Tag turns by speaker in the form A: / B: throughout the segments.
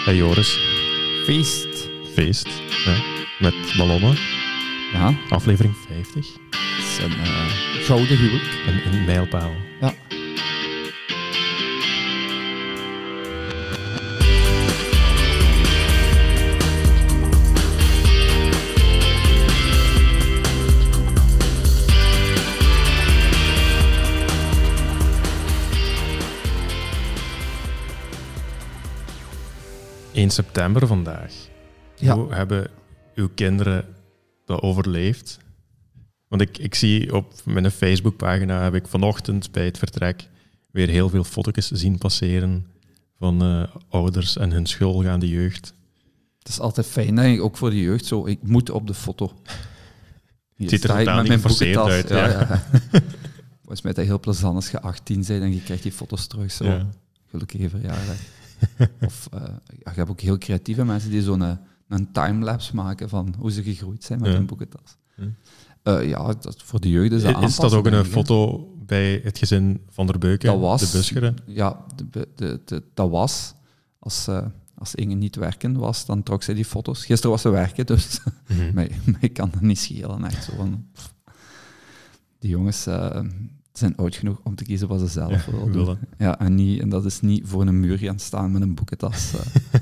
A: Hey Joris.
B: Feest.
A: Ja. Met ballonnen.
B: Ja.
A: Aflevering 50.
B: Dat is een gouden huwelijk.
A: Een mijlpaal.
B: Ja.
A: In september vandaag.
B: Ja.
A: Hoe hebben uw kinderen dat overleefd? Want ik zie op mijn Facebookpagina heb ik vanochtend bij het vertrek weer heel veel foto's zien passeren van ouders en hun schoolgaande jeugd.
B: Het is altijd fijn, denk ik, ook voor de jeugd. Zo, ik moet op de foto. Hier
A: Ziet er
B: sta ik
A: totaal
B: met
A: niet
B: mijn
A: geforceerd
B: boekentas.
A: uit. Ja.
B: Volgens mij is dat heel plezant als je 18 bent en je krijgt die foto's terug. Zo.
A: Ja.
B: Gelukkige verjaardag. Of je hebt ook heel creatieve mensen die zo'n een timelapse maken van hoe ze gegroeid zijn met hun boekentas. Ja, dat, voor de jeugd is dat
A: Is dat ook een
B: denk ik,
A: foto bij het gezin Van der Beuken,
B: dat was,
A: de Buscheren?
B: Ja, dat was. Als Inge niet werken was, dan trok zij die foto's. Gisteren was ze werken, dus mij kan dat niet schelen. Echt zo van, die jongens zijn oud genoeg om te kiezen wat ze zelf willen. Ja, en dat is niet voor een muur gaan staan met een boekentas.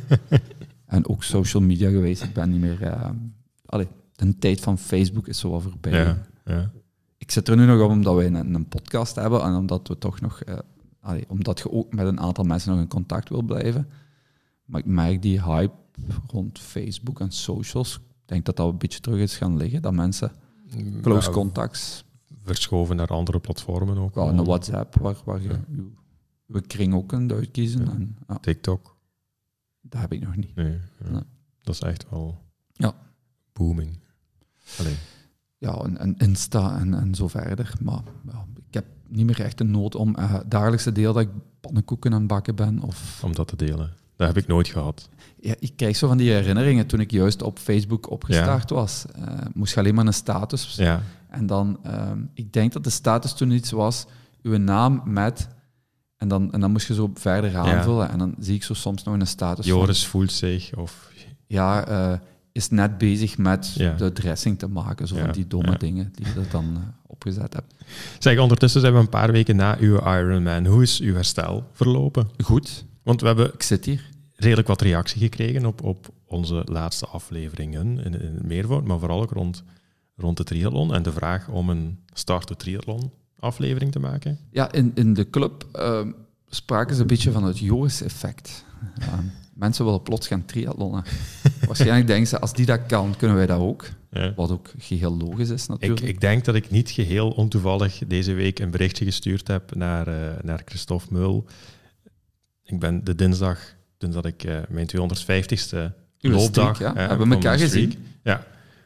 B: En ook social media geweest. Ik ben niet meer... de tijd van Facebook is zo wel voorbij.
A: Ja.
B: Ik zit er nu nog op omdat wij een podcast hebben en omdat we toch nog... omdat je ook met een aantal mensen nog in contact wil blijven. Maar ik merk die hype rond Facebook en socials. Ik denk dat dat een beetje terug is gaan liggen. Dat mensen close contacts...
A: Verschoven naar andere platformen ook.
B: Ja, een WhatsApp, waar je je kring ook kunt uitkiezen.
A: Ja.
B: En,
A: TikTok.
B: dat heb ik nog niet.
A: Nee.
B: Nee.
A: Dat is echt wel booming. Allee.
B: Ja, en Insta en zo verder. Maar ik heb niet meer echt een nood om dagelijkse deel dat ik pannenkoeken aan het bakken ben. Of...
A: Om dat te delen. Dat heb ik nooit gehad.
B: Ja, ik krijg zo van die herinneringen toen ik juist op Facebook opgestart was. Moest je alleen maar een status.
A: Ja.
B: En dan, ik denk dat de status toen iets was, uw naam met... En dan moest je zo verder aanvullen. En dan zie ik zo soms nog een status
A: Joris voelt zich, of...
B: Ja, is net bezig met de dressing te maken. Zo van die domme dingen die je dan opgezet hebt.
A: Zeg, ondertussen zijn we een paar weken na uw Ironman. Hoe is uw herstel verlopen?
B: Goed.
A: Want we hebben
B: Ik zit hier.
A: redelijk wat reactie gekregen op onze laatste afleveringen in het meervoud, maar vooral ook rond de triathlon en de vraag om een Start to Triathlon aflevering te maken.
B: Ja, in de club spraken ze een beetje van het Joris-effect. Mensen willen plots gaan triathlonnen. Waarschijnlijk denken ze, als die dat kan, kunnen wij dat ook. Ja. Wat ook geheel logisch is, natuurlijk.
A: Ik denk dat ik niet geheel ontoevallig deze week een berichtje gestuurd heb naar Christophe Meul. Ik ben de dinsdag, toen dat ik mijn 250ste loopdag...
B: Streak, hebben we elkaar gezien.
A: Ja.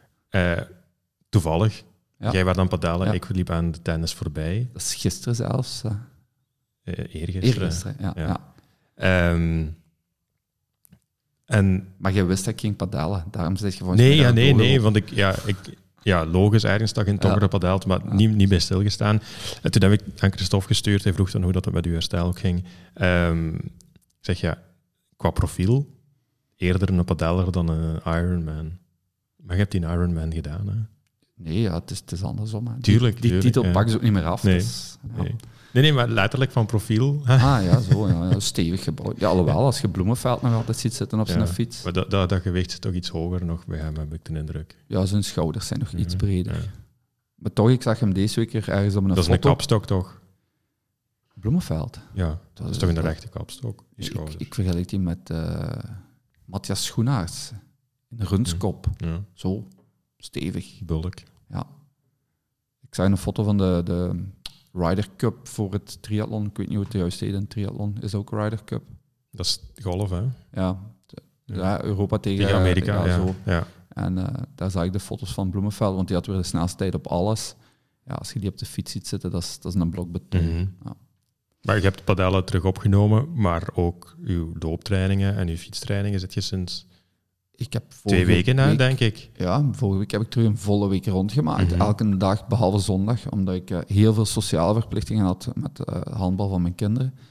A: Toevallig.
B: Ja.
A: Jij was aan het padellen, ik liep aan de tennis voorbij.
B: Dat is gisteren zelfs.
A: Eergisteren.
B: Ja. Maar jij wist dat ik ging padellen, daarom zeg je van...
A: Nee, want logisch ergens dat je in Tongeren padelt, maar niet bij stilgestaan. En toen heb ik aan Christophe gestuurd, hij vroeg dan hoe dat met uw herstel ook ging. Ik zeg, qua profiel, eerder een padeller dan een Ironman. Maar je hebt die Ironman gedaan, hè?
B: Nee, het is andersom. Hè.
A: Tuurlijk.
B: Die titel pakken ze ook niet meer af.
A: Nee.
B: Dus,
A: Nee, maar letterlijk van profiel.
B: Stevig gebouwd. Ja, alhoewel, als je Bloemenveld nog altijd ziet zitten op zijn fiets.
A: Maar dat gewicht zit toch iets hoger nog bij hem, heb ik de indruk.
B: Ja, zijn schouders zijn nog iets breder. Ja. Maar toch, ik zag hem deze week er ergens op een foto.
A: Dat is een kapstok, toch?
B: Bloemenveld?
A: Ja, dat is toch een rechte kapstok, die schouders.
B: Ik vergelijk die met Matthias Schoenaerts. In Runskop.
A: Ja.
B: Zo, stevig.
A: Bulk.
B: Ja. Ik zag een foto van de Ryder Cup voor het triathlon. Ik weet niet hoe het juist heet, een triathlon. Is ook Ryder Cup?
A: Dat is golf, hè?
B: Ja, Europa tegen
A: Amerika.
B: Zo.
A: Ja.
B: En daar zag ik de foto's van Bloemenveld, want die had weer de snelste tijd op alles. Ja, als je die op de fiets ziet zitten, dat is een blok beton.
A: Mm-hmm. Ja. Maar je hebt padellen terug opgenomen, maar ook uw looptrainingen en uw fietstrainingen zit je sinds...
B: Ik heb
A: 2 weken na, denk ik.
B: Ja, vorige week heb ik terug een volle week rondgemaakt. Mm-hmm. Elke dag, behalve zondag, omdat ik heel veel sociale verplichtingen had met handbal van mijn kinderen.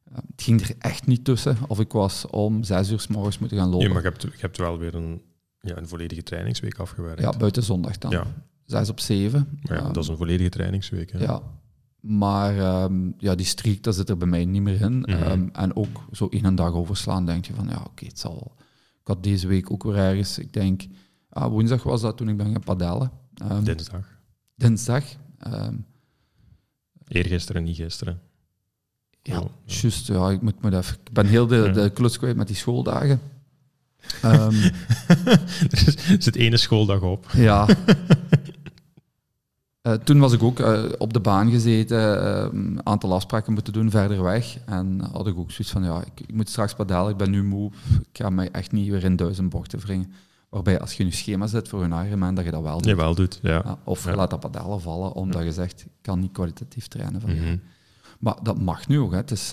B: Het ging er echt niet tussen. Of ik was om 6 uur 's morgens moeten gaan lopen.
A: Nee, maar je hebt wel weer een volledige trainingsweek afgewerkt.
B: Ja, buiten zondag dan.
A: Ja.
B: 6 op 7.
A: Maar ja, dat is een volledige trainingsweek. Hè?
B: Ja. Maar die streak, dat zit er bij mij niet meer in. En ook zo 1 dag overslaan, denk je van, het zal... Ik had deze week ook weer ergens, ik denk... woensdag was dat toen ik ben gaan padellen. Dinsdag.
A: Eergisteren, niet gisteren.
B: Ja, juist. Ja, ik ben heel de kluts kwijt met die schooldagen.
A: Er zit 1 schooldag op.
B: Ja. Toen was ik ook op de baan gezeten, een aantal afspraken moeten doen verder weg. En had ik ook zoiets van, ik moet straks padellen, ik ben nu moe, ik ga mij echt niet weer in 1000 bochten wringen. Waarbij als je in je schema zet voor een Ironman, dat je dat wel doet.
A: Je wel doet, ja.
B: Of je laat dat padellen vallen, omdat je zegt, ik kan niet kwalitatief trainen vandaag. Maar dat mag nu ook, hè. Het is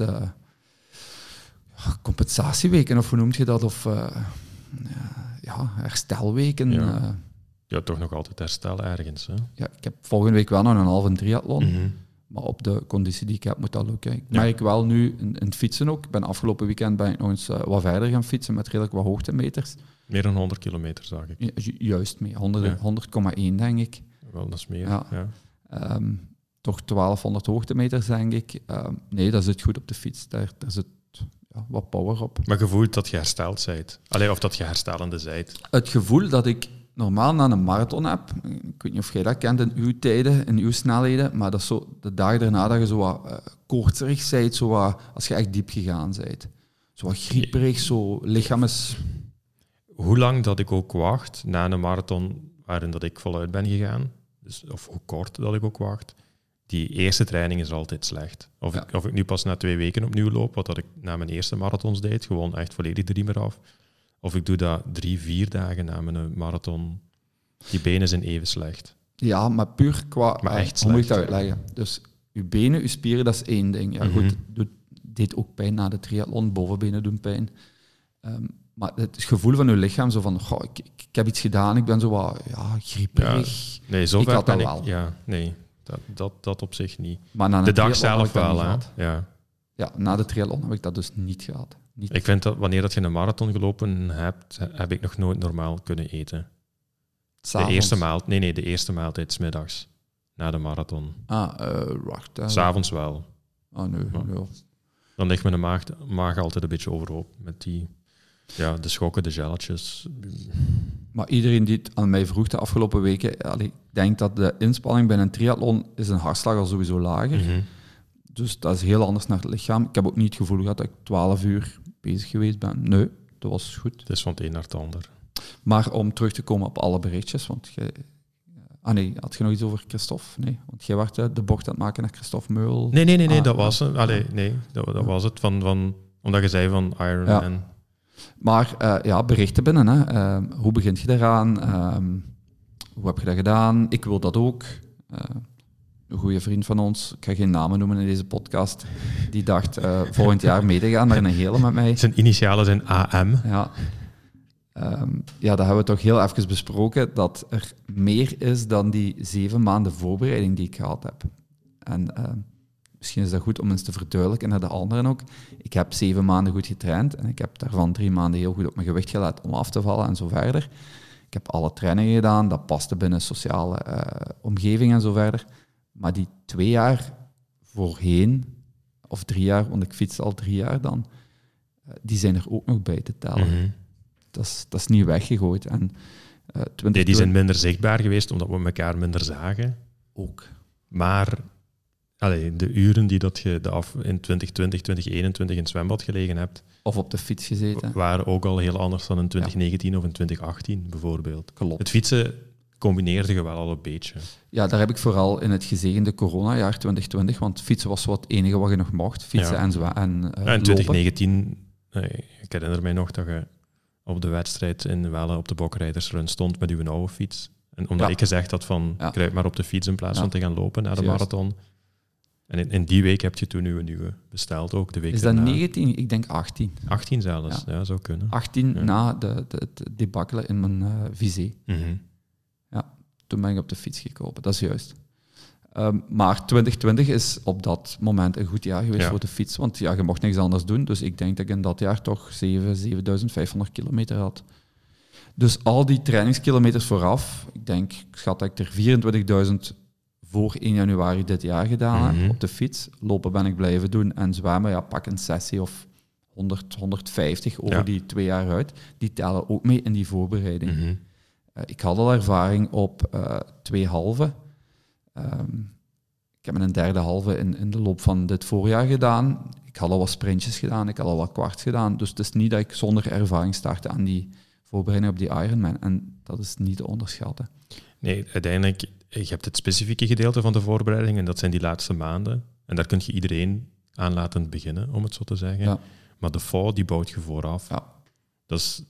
B: compensatieweken, of hoe noem je dat? Of herstelweken.
A: Ja, toch nog altijd herstel ergens. Hè?
B: Ja, ik heb volgende week wel nog een halve triathlon. Maar op de conditie die ik heb, moet dat lukken. Ik merk wel nu in het fietsen ook. Afgelopen weekend ben ik nog eens wat verder gaan fietsen met redelijk wat hoogtemeters.
A: Meer dan 100 kilometer, zag ik.
B: Juist mee. 100,1 denk ik.
A: Wel, dat is meer.
B: Ja. Toch 1200 hoogtemeters, denk ik. Nee, dat zit goed op de fiets. Daar zit wat power op.
A: Maar je voelt dat je hersteld bent. Of dat je herstelende bent.
B: Het gevoel dat ik normaal na een marathon heb, ik weet niet of jij dat kent in uw tijden, in uw snelheden, maar dat is zo de dag daarna dat je zo wat koortserig bent, zo wat, als je echt diep gegaan bent. Zo wat grieperig, zo lichaam is...
A: Hoe lang dat ik ook wacht na een marathon waarin dat ik voluit ben gegaan, dus, of hoe kort dat ik ook wacht, die eerste training is altijd slecht. Of ik nu pas na 2 weken opnieuw loop, wat dat ik na mijn eerste marathons deed, gewoon echt volledig de riemer af. Of ik doe dat 3-4 dagen na mijn marathon. Die benen zijn even slecht.
B: Ja, maar puur qua...
A: Maar echt
B: hoe moet ik
A: slecht.
B: dat uitleggen? Dus je benen, je spieren, dat is één ding. Ja, goed, het deed ook pijn na de triathlon. Bovenbenen doen pijn. Maar het gevoel van je lichaam, zo van... ik heb iets gedaan, ik ben zo wat grieperig.
A: Ja, nee, zover
B: ik had
A: ben
B: dat
A: ik...
B: wel.
A: Ja, nee, dat op zich niet.
B: Maar na
A: de dag zelf wel, hè.
B: Ja, na de triathlon heb ik dat dus niet gehad. Niet.
A: Ik vind dat wanneer dat je een marathon gelopen hebt, heb ik nog nooit normaal kunnen eten. De eerste maaltijd 's middags na de marathon.
B: Wacht.
A: 's avonds wel.
B: Nee.
A: Dan ligt mijn maag altijd een beetje overhoop met de schokken, de gelletjes.
B: Maar iedereen die het aan mij vroeg de afgelopen weken, ik denk dat de inspanning bij een triathlon is een hartslag al sowieso lager. Dus dat is heel anders naar het lichaam. Ik heb ook niet het gevoel gehad dat ik 12 uur bezig geweest ben. Nee, dat was goed.
A: Het is van het een naar het ander.
B: Maar om terug te komen op alle berichtjes, want had je nog iets over Christophe? Nee, want jij was de bocht aan het maken naar Christophe Meul.
A: Nee, dat was het. Dat was het, omdat je zei van Ironman.
B: Ja. Maar berichten binnen. Hè. Hoe begint je daaraan? Hoe heb je dat gedaan? Ik wil dat ook. Een goede vriend van ons, ik ga geen namen noemen in deze podcast, die dacht volgend jaar mee te gaan naar een hele met mij.
A: Zijn initialen zijn AM.
B: Ja. Dat hebben we toch heel even besproken, dat er meer is dan die 7 maanden voorbereiding die ik gehad heb. En misschien is dat goed om eens te verduidelijken naar de anderen ook. Ik heb 7 maanden goed getraind en ik heb daarvan 3 maanden heel goed op mijn gewicht gelet om af te vallen en zo verder. Ik heb alle trainingen gedaan, dat paste binnen sociale omgeving en zo verder. Maar die 2 jaar voorheen, of 3 jaar, want ik fiets al 3 jaar dan, die zijn er ook nog bij te tellen. Dat is niet weggegooid. En,
A: die zijn minder zichtbaar geweest, omdat we elkaar minder zagen.
B: Ook.
A: Maar de uren die dat je in 2020, 2021 in het zwembad gelegen hebt...
B: Of op de fiets gezeten.
A: Waren ook al heel anders dan in 2019 of in 2018, bijvoorbeeld.
B: Klopt.
A: Het fietsen combineerde je wel al een beetje.
B: Ja, daar heb ik vooral in het gezegende coronajaar 2020, want fietsen was wat het enige wat je nog mocht. Fietsen en
A: in 2019, ik herinner mij nog dat je op de wedstrijd in Welle op de Bokrijdersrun stond met uw oude fiets. En omdat ik gezegd had van, kruip maar op de fiets in plaats van te gaan lopen na de marathon. En in die week heb je toen uw nieuwe besteld ook, de week
B: Is dat
A: daarna.
B: 19? Ik denk 18.
A: 18 zelfs, ja zou kunnen.
B: 18 na de debakkelen in mijn visé.
A: Mm-hmm.
B: Ja, toen ben ik op de fiets gekomen, dat is juist. Maar 2020 is op dat moment een goed jaar geweest voor de fiets, want ja, je mocht niks anders doen. Dus ik denk dat ik in dat jaar toch 7.500 kilometer had. Dus al die trainingskilometers vooraf, ik schat dat ik er 24.000 voor 1 januari dit jaar gedaan heb op de fiets. Lopen ben ik blijven doen en zwemmen, ja, pak een sessie of 100, 150 over die 2 jaar uit. Die tellen ook mee in die voorbereiding. Ik had al ervaring op 2 halve. Ik heb een derde halve in de loop van dit voorjaar gedaan. Ik had al wat sprintjes gedaan, ik had al wat kwarts gedaan. Dus het is niet dat ik zonder ervaring startte aan die voorbereiding op die Ironman. En dat is niet te onderschatten.
A: Nee, uiteindelijk, je hebt het specifieke gedeelte van de voorbereiding en dat zijn die laatste maanden. En daar kun je iedereen aan laten beginnen, om het zo te zeggen. Ja. Maar de FOD, die bouwt je vooraf. Ja. Dat is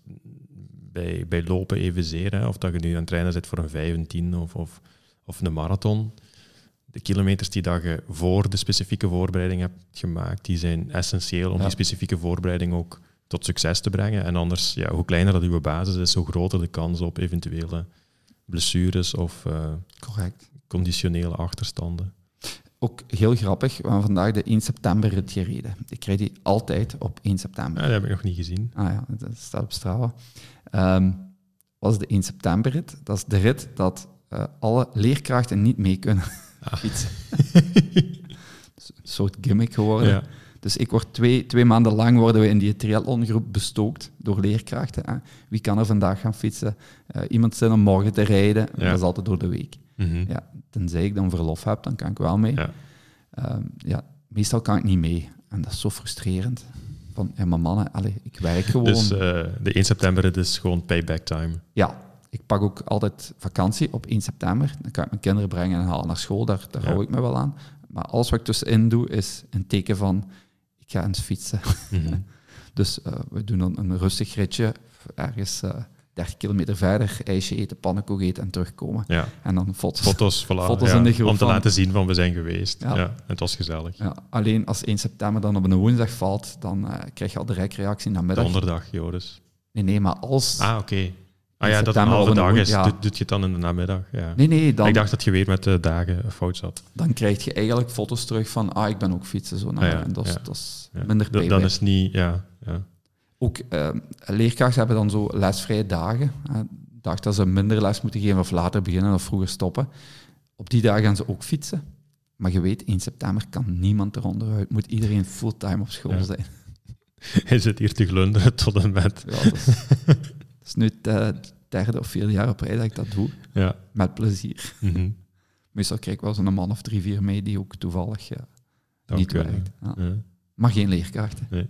A: bij lopen evenzeer, hè? Of dat je nu aan het trainen zit voor een 5, een 10 of een marathon. De kilometers die dat je voor de specifieke voorbereiding hebt gemaakt, die zijn essentieel om die specifieke voorbereiding ook tot succes te brengen. En anders, ja, hoe kleiner dat uw basis is, hoe groter de kans op eventuele blessures of conditionele achterstanden.
B: Ook heel grappig, we hebben vandaag de 1 september rit gereden. Ik krijg die altijd op 1 september.
A: Ja, dat heb ik nog niet gezien.
B: Ah ja, dat staat op Strava. Wat is de 1 september rit? Dat is de rit dat alle leerkrachten niet mee kunnen fietsen. Een soort gimmick geworden. Ja. Dus ik word 2 maanden lang worden we in die triathlongroep bestookt door leerkrachten. Hè. Wie kan er vandaag gaan fietsen? Iemand zin om morgen te rijden. Ja. Dat is altijd door de week. Ja, tenzij ik dan verlof heb, dan kan ik wel mee. Ja. Meestal kan ik niet mee. En dat is zo frustrerend. Van, maar mannen, ik werk gewoon.
A: Dus de 1 september, het is gewoon payback time.
B: Ja, ik pak ook altijd vakantie op 1 september. Dan kan ik mijn kinderen brengen en halen naar school. Daar hou ik me wel aan. Maar alles wat ik tussenin doe, is een teken van... Ik ga eens fietsen. Dus we doen dan een rustig ritje. Ergens 30 kilometer verder. IJsje eten, pannenkoek eten en terugkomen. Ja. En dan foto's in de groep.
A: Om te laten zien van we zijn geweest. Ja, het was gezellig.
B: Ja, alleen als 1 september dan op een woensdag valt, dan krijg je al direct reactie namiddag.
A: Donderdag, Joris.
B: Nee, maar als...
A: oké. Dat een halve dag is. Doet je het dan in de namiddag? Ja.
B: Nee. Dan,
A: ik dacht dat je weer met de dagen fout zat.
B: Dan krijg je eigenlijk foto's terug van ik ben ook fietsen. Zo. En dat is minder payback.
A: Dan is niet... Ja.
B: Ook leerkrachten hebben dan zo lesvrije dagen. Dag dat ze minder les moeten geven of later beginnen of vroeger stoppen. Op die dagen gaan ze ook fietsen. Maar je weet, 1 september kan niemand eronder uit. Moet iedereen fulltime op school zijn.
A: Hij zit hier te glunderen tot en met...
B: Ja, dat is nu het 3e of 4e jaar op rij dat ik dat doe. Ja. Met plezier. Meestal krijg ik wel zo'n man of 3-4 mee die ook toevallig niet werkt. Ja. Ja. Maar geen leerkrachten. Nee.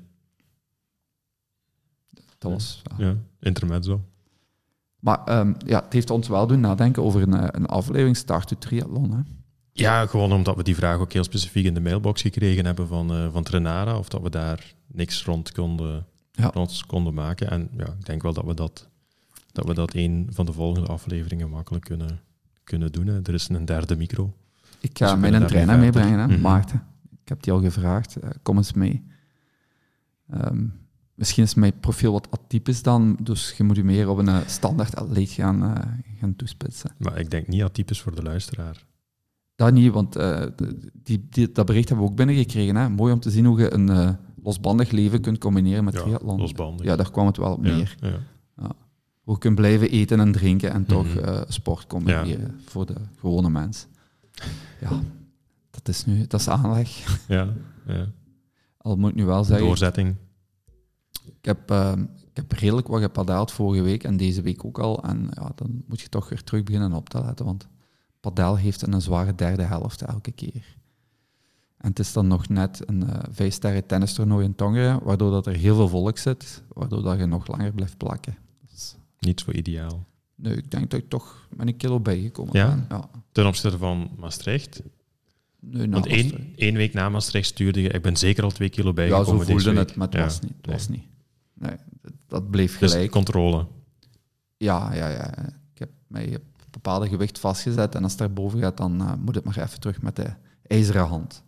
B: Dat was...
A: Ja, intermezzo.
B: Maar het heeft ons wel doen nadenken over een aflevering Start to Triathlon. Hè?
A: Ja, gewoon omdat we die vraag ook heel specifiek in de mailbox gekregen hebben van Trenara, of dat we daar niks rond konden maken. En ja, ik denk wel dat we dat een van de volgende afleveringen makkelijk kunnen doen. Hè. Er is een 3e micro.
B: Ik ga mijn trainer meebrengen, hè, Maarten. Ik heb die al gevraagd. Kom eens mee. Misschien is mijn profiel wat atypisch dan, dus je moet je meer op een standaard atleet gaan toespitsen.
A: Maar ik denk niet atypisch voor de luisteraar.
B: Dat niet, want dat bericht hebben we ook binnengekregen. Hè. Mooi om te zien hoe je een losbandig leven kunt combineren met triathlon.
A: Losbandig.
B: Ja, daar kwam het wel op neer. Ja. Hoe je kunt blijven eten en drinken en toch sport combineren voor de gewone mens. Ja, dat is aanleg.
A: Ja.
B: Al moet ik nu wel zeggen...
A: Doorzetting.
B: Ik heb redelijk wat gepadeld vorige week en deze week ook al. En dan moet je toch weer terug beginnen op te letten, want padel heeft een zware 3e helft elke keer. En het is dan nog net een 5-sterren tennistoernooi in Tongeren, waardoor dat er heel veel volk zit, waardoor dat je nog langer blijft plakken.
A: Niet zo ideaal.
B: Nee, ik denk dat ik toch met een kilo bijgekomen ben. Ja.
A: Ten opzichte van Maastricht? Nee, want 1 week na Maastricht stuurde je, ik ben zeker al 2 kilo bijgekomen.
B: Ja, zo voelde het, maar het was niet. Nee, dat bleef gelijk.
A: Dus controle?
B: Ja. Ik heb mij op een bepaalde gewicht vastgezet en als het daarboven gaat, dan moet het maar even terug met de ijzeren hand.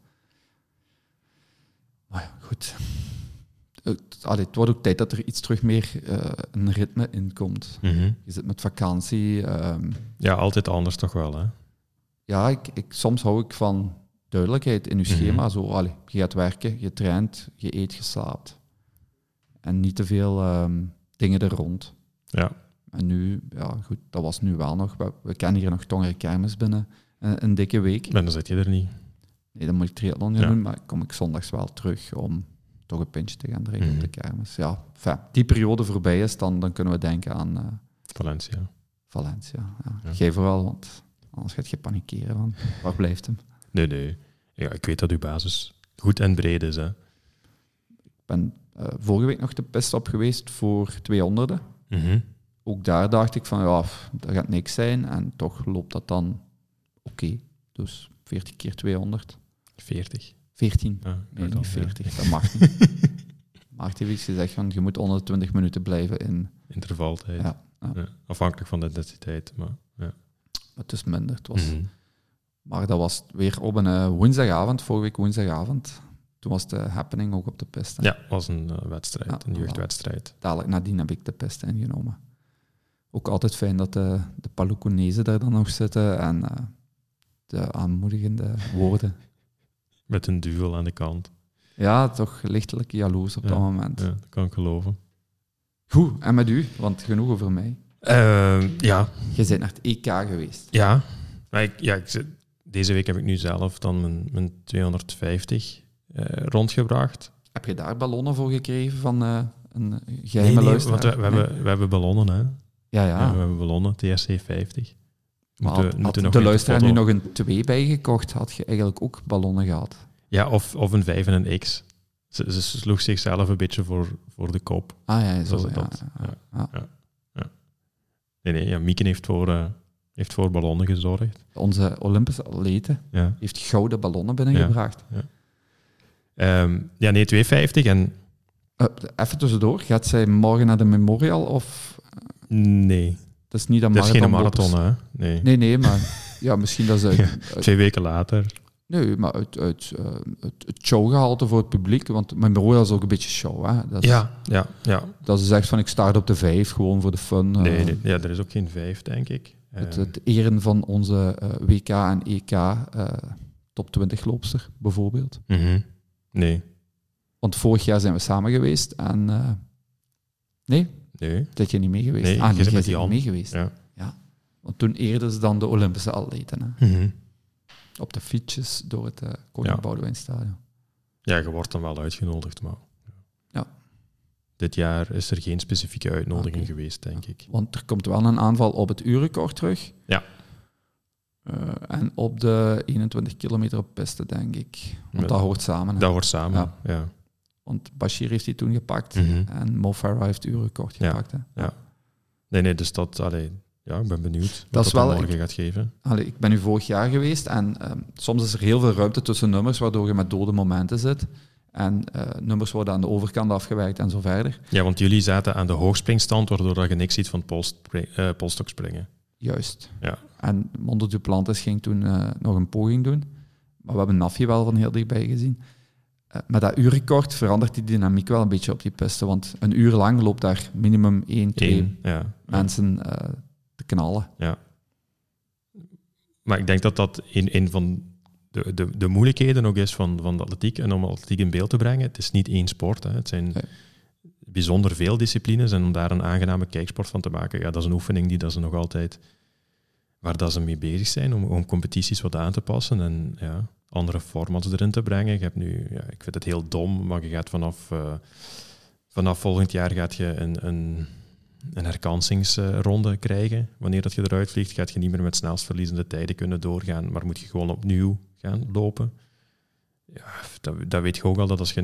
B: Maar ja, goed. Het wordt ook tijd dat er iets terug meer een ritme in komt. Je zit met vakantie.
A: Ja, altijd anders toch wel, hè?
B: Soms hou ik van duidelijkheid in je schema. Zo, je gaat werken, je traint, je eet, je slaapt. En niet te veel dingen er rond.
A: Ja.
B: En nu, goed, dat was nu wel nog. We kennen hier nog Tongeren Kermis binnen een dikke week.
A: En dan zit je er niet.
B: Nee, dan moet ik triathlon gaan doen, maar kom ik zondags wel terug om toch een pintje te gaan drinken op de kermis. Ja, die periode voorbij is, dan kunnen we denken aan... Valencia, ja. Jij vooral, want anders gaat je panikeren. Van, waar blijft hem?
A: Nee. Ja, ik weet dat uw basis goed en breed is. Hè.
B: Ik ben vorige week nog de pist op geweest voor 200. Ook daar dacht ik van, dat gaat niks zijn. En toch loopt dat dan oké. Dus 40 keer 200.
A: 40?
B: 14. Nee, niet 40. Dat mag niet. Maarten heeft gezegd van, je moet onder de 20 minuten blijven in...
A: Intervaltijd.
B: Ja.
A: Afhankelijk van de intensiteit. Maar
B: het is minder. Het was... Maar dat was weer op een woensdagavond, vorige week woensdagavond. Toen was de happening ook op de piste.
A: Ja, het was een wedstrijd, een jeugdwedstrijd.
B: Dadelijk nadien heb ik de piste ingenomen. Ook altijd fijn dat de Paloconezen daar dan nog zitten en de aanmoedigende woorden.
A: Met een duvel aan de kant.
B: Ja, toch lichtelijk jaloers op dat moment. Ja,
A: dat kan ik geloven.
B: Goed, en met u? Want genoeg over mij.
A: Ja.
B: Je bent naar het EK geweest.
A: Ja. Maar deze week heb ik nu zelf dan mijn 250 rondgebracht.
B: Heb je daar ballonnen voor gekregen van een geheime luisteraar?
A: Want we hebben ballonnen, hè.
B: Ja,
A: we hebben ballonnen, TSC 50.
B: Had de luisteraar nu nog een 2 bijgekocht, had je eigenlijk ook ballonnen gehad.
A: Ja, of een 5 en een X. Ze sloeg zichzelf een beetje voor de kop.
B: Zo.
A: Nee, Mieken heeft voor ballonnen gezorgd.
B: Onze Olympische atlete heeft gouden ballonnen binnengebracht.
A: Ja, 250 en...
B: Even tussendoor, gaat zij morgen naar de Memorial of...
A: Nee.
B: Dat is niet een
A: marathon. Dat is geen marathon, hè?
B: Nee, maar misschien dat ze...
A: 2 weken later.
B: Nee, maar het showgehalte voor het publiek, want Memorial is ook een beetje show, hè? Dat is,
A: ja.
B: Dat ze zegt van, ik start op de 5, gewoon voor de fun.
A: Nee, er is ook geen 5, denk ik.
B: Het eren van onze WK en EK top 20 loopster, bijvoorbeeld.
A: Nee.
B: Want vorig jaar zijn we samen geweest en... Nee? Dat je niet mee geweest?
A: Nee,
B: je bent niet mee geweest.
A: Ja.
B: Want toen eerden ze dan de Olympische atleten. Hè? Op de fietsjes door het Koning Boudewijnstadion.
A: Ja, je wordt dan wel uitgenodigd, maar...
B: Ja.
A: Dit jaar is er geen specifieke uitnodiging geweest, denk ik.
B: Want er komt wel een aanval op het uurrecord terug.
A: Ja.
B: En op de 21 kilometer op piste, denk ik. Want dat hoort samen. Hè?
A: Dat hoort samen, ja.
B: Want Bashir heeft die toen gepakt en Mo Farah heeft het uurrecord gepakt. Hè?
A: Ja. Nee, dus dat... ik ben benieuwd
B: wat
A: dat morgen gaat geven.
B: Ik ben nu vorig jaar geweest en soms is er heel veel ruimte tussen nummers, waardoor je met dode momenten zit. En nummers worden aan de overkant afgewerkt en zo verder.
A: Ja, want jullie zaten aan de hoogspringstand, waardoor je niks ziet van polstokspringen.
B: Juist.
A: Ja.
B: En Mondo Duplantis ging toen nog een poging doen. Maar we hebben Nafje wel van heel dichtbij gezien. Met dat uurrecord verandert die dynamiek wel een beetje op die piste. Want een uur lang loopt daar minimum 1-2 mensen te knallen.
A: Ja. Maar ik denk dat een van de moeilijkheden ook is van de atletiek. En om atletiek in beeld te brengen, het is niet één sport. Hè. Het zijn bijzonder veel disciplines. En om daar een aangename kijksport van te maken, dat is een oefening die dat ze nog altijd... waar dat ze mee bezig zijn, om competities wat aan te passen. En andere formats erin te brengen. Je hebt nu, ik vind het heel dom, maar je gaat vanaf volgend jaar gaat je een herkansingsronde krijgen. Wanneer dat je eruit vliegt, gaat je niet meer met snelstverliezende tijden kunnen doorgaan, maar moet je gewoon opnieuw gaan lopen. Ja, dat weet je ook al, dat als je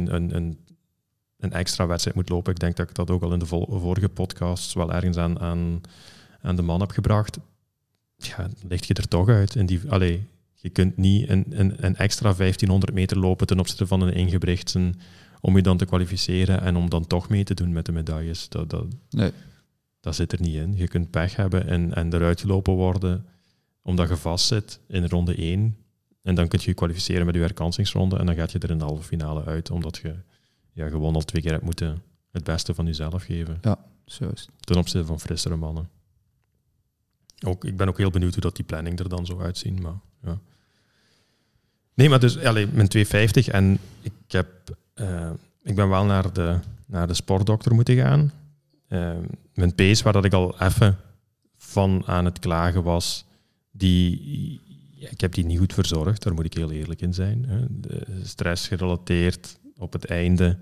A: een extra wedstrijd moet lopen, ik denk dat ik dat ook al in de vorige podcasts wel ergens aan de man heb gebracht, ligt je er toch uit. Je kunt niet een extra 1500 meter lopen ten opzichte van een ingebrichtsen om je dan te kwalificeren en om dan toch mee te doen met de medailles. Dat zit er niet in. Je kunt pech hebben en eruit gelopen worden omdat je vastzit in ronde 1 en dan kun je je kwalificeren met je herkansingsronde en dan gaat je er in de halve finale uit omdat je gewoon al 2 keer hebt moeten het beste van jezelf geven.
B: Ja, juist.
A: Ten opzichte van frissere mannen. Ik ben ook heel benieuwd hoe dat die planning er dan zou uitzien. Maar, ja. Nee, maar dus mijn 250 en ik ben wel naar de sportdokter moeten gaan. Mijn pace, waar dat ik al even van aan het klagen was, ik heb die niet goed verzorgd, daar moet ik heel eerlijk in zijn. Hè. De stress gerelateerd op het einde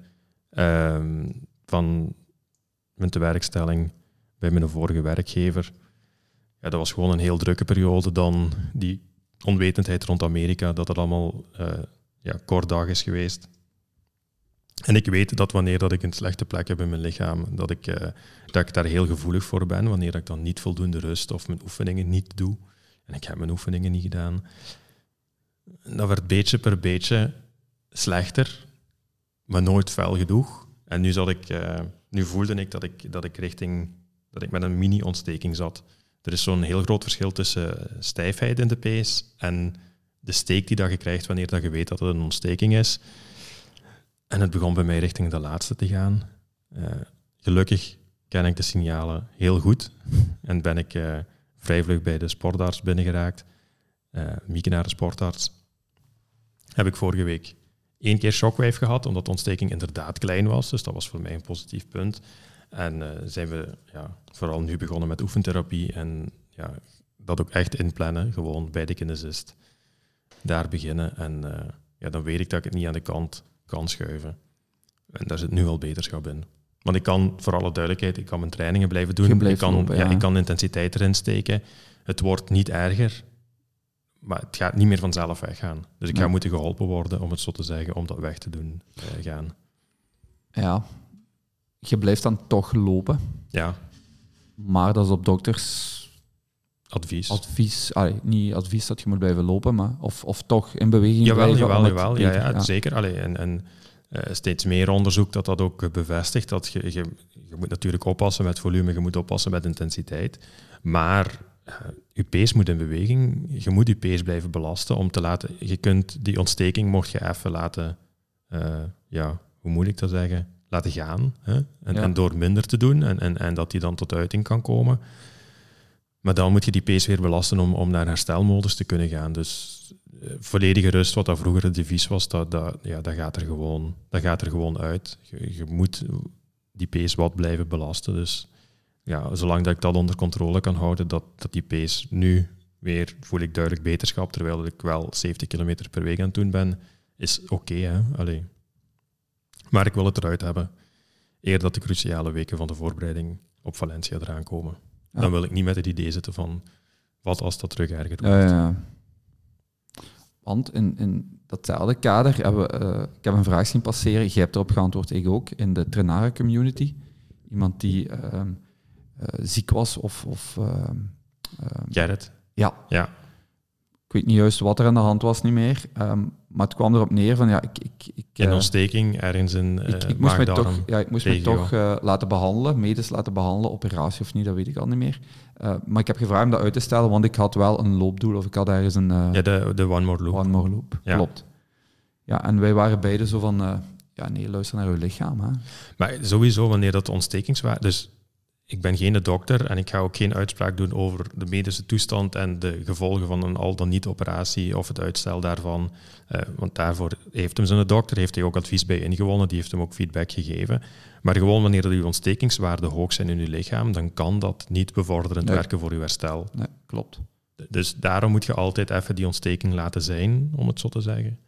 A: van mijn tewerkstelling bij mijn vorige werkgever. Ja, dat was gewoon een heel drukke periode dan die onwetendheid rond Amerika, dat het allemaal kort dag is geweest. En ik weet dat wanneer dat ik een slechte plek heb in mijn lichaam, dat ik daar heel gevoelig voor ben, wanneer ik dan niet voldoende rust of mijn oefeningen niet doe. En ik heb mijn oefeningen niet gedaan. Dat werd beetje per beetje slechter, maar nooit fel genoeg. En nu voelde ik dat ik met een mini-ontsteking zat. Er is zo'n heel groot verschil tussen stijfheid in de pace en de steek die dat je krijgt wanneer dat je weet dat het een ontsteking is. En het begon bij mij richting de laatste te gaan. Gelukkig ken ik de signalen heel goed en ben ik vrij vlug bij de sportarts binnengeraakt. Mieke naar de sportarts. Heb ik vorige week 1 keer shockwave gehad, omdat de ontsteking inderdaad klein was. Dus dat was voor mij een positief punt. En zijn we vooral nu begonnen met oefentherapie en dat ook echt inplannen, gewoon bij de kinesist. Daar beginnen en dan weet ik dat ik het niet aan de kant kan schuiven. En daar zit nu al beterschap in. Want ik kan, voor alle duidelijkheid, ik kan mijn trainingen blijven doen. Ik kan intensiteit erin steken. Het wordt niet erger, maar het gaat niet meer vanzelf weggaan. Dus ik ga moeten geholpen worden, om het zo te zeggen, om dat weg te doen gaan.
B: Ja, je blijft dan toch lopen.
A: Ja.
B: Maar dat is op dokters...
A: Advies.
B: Niet advies dat je moet blijven lopen, maar of toch in beweging blijven.
A: Jawel. Ja, zeker. En steeds meer onderzoek dat ook bevestigt. Dat je moet natuurlijk oppassen met volume, je moet oppassen met intensiteit. Maar je pace moet in beweging. Je moet je pace blijven belasten om te laten... Je kunt die ontsteking, mocht je even laten... hoe moet ik dat zeggen? Laten gaan. Hè? En door minder te doen en dat die dan tot uiting kan komen... Maar dan moet je die pace weer belasten om naar herstelmodus te kunnen gaan. Dus volledige rust, wat dat vroeger het devies was, dat gaat er gewoon uit. Je moet die pace wat blijven belasten. Dus zolang dat ik dat onder controle kan houden, dat die pace nu weer, voel ik duidelijk beterschap, terwijl ik wel 70 km per week aan het doen ben, is oké. Maar ik wil het eruit hebben, eer dat de cruciale weken van de voorbereiding op Valencia eraan komen. Ja. Dan wil ik niet met het idee zitten van, wat als dat terug erger wordt.
B: Want in datzelfde kader ik heb een vraag zien passeren, jij hebt erop geantwoord, ik ook, in de Trenara community. Iemand die ziek was of
A: Gerrit?
B: Ja. Ik weet niet juist wat er aan de hand was, niet meer. Maar het kwam erop neer van,
A: een ontsteking ergens in maag-darm.
B: Ik moest me toch laten behandelen, medisch laten behandelen, operatie of niet, dat weet ik al niet meer. Maar ik heb gevraagd om dat uit te stellen, want ik had wel een loopdoel, of ik had ergens een...
A: de One More Loop.
B: One More Loop, klopt. Ja, en wij waren beide zo van, luister naar uw lichaam. Hè.
A: Maar sowieso, wanneer dat ontstekingswaarde... Dus ik ben geen dokter en ik ga ook geen uitspraak doen over de medische toestand en de gevolgen van een al dan niet operatie of het uitstel daarvan. Want daarvoor heeft hem zijn dokter, heeft hij ook advies bij ingewonnen, die heeft hem ook feedback gegeven. Maar gewoon wanneer uw ontstekingswaarden hoog zijn in uw lichaam, dan kan dat niet bevorderend werken voor uw herstel.
B: Nee, klopt.
A: Dus daarom moet je altijd even die ontsteking laten zijn, om het zo te zeggen.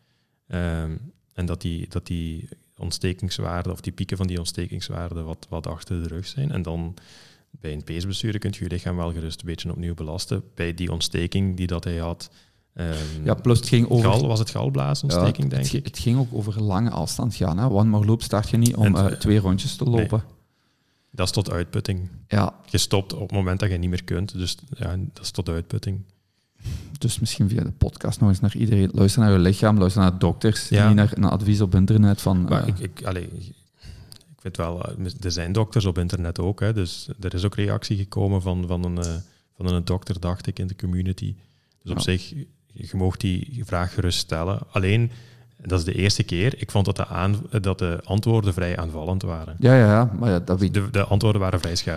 A: En dat die ontstekingswaarden of die pieken van die ontstekingswaarden wat achter de rug zijn. En dan bij een pacebestuur kun je je lichaam wel gerust een beetje opnieuw belasten. Bij die ontsteking die dat hij had...
B: plus het ging over...
A: was het galblaasontsteking, denk ik?
B: Het ging ook over lange afstand gaan. Hè? One More Loop start je niet om 2 rondjes te lopen. Nee.
A: Dat is tot uitputting.
B: Ja.
A: Je stopt op het moment dat je niet meer kunt. Dus dat is tot uitputting.
B: Dus misschien via de podcast nog eens naar iedereen. Luister naar je lichaam, luister naar dokters. Niet naar advies op internet.
A: Maar ik weet wel, er zijn dokters op internet ook. Hè, dus er is ook reactie gekomen van een dokter, dacht ik, in de community. Dus op zich, je mag die vraag gerust stellen. Alleen, dat is de eerste keer, ik vond dat de antwoorden vrij aanvallend waren.
B: Ja, maar dat weet
A: de antwoorden waren vrij scherp.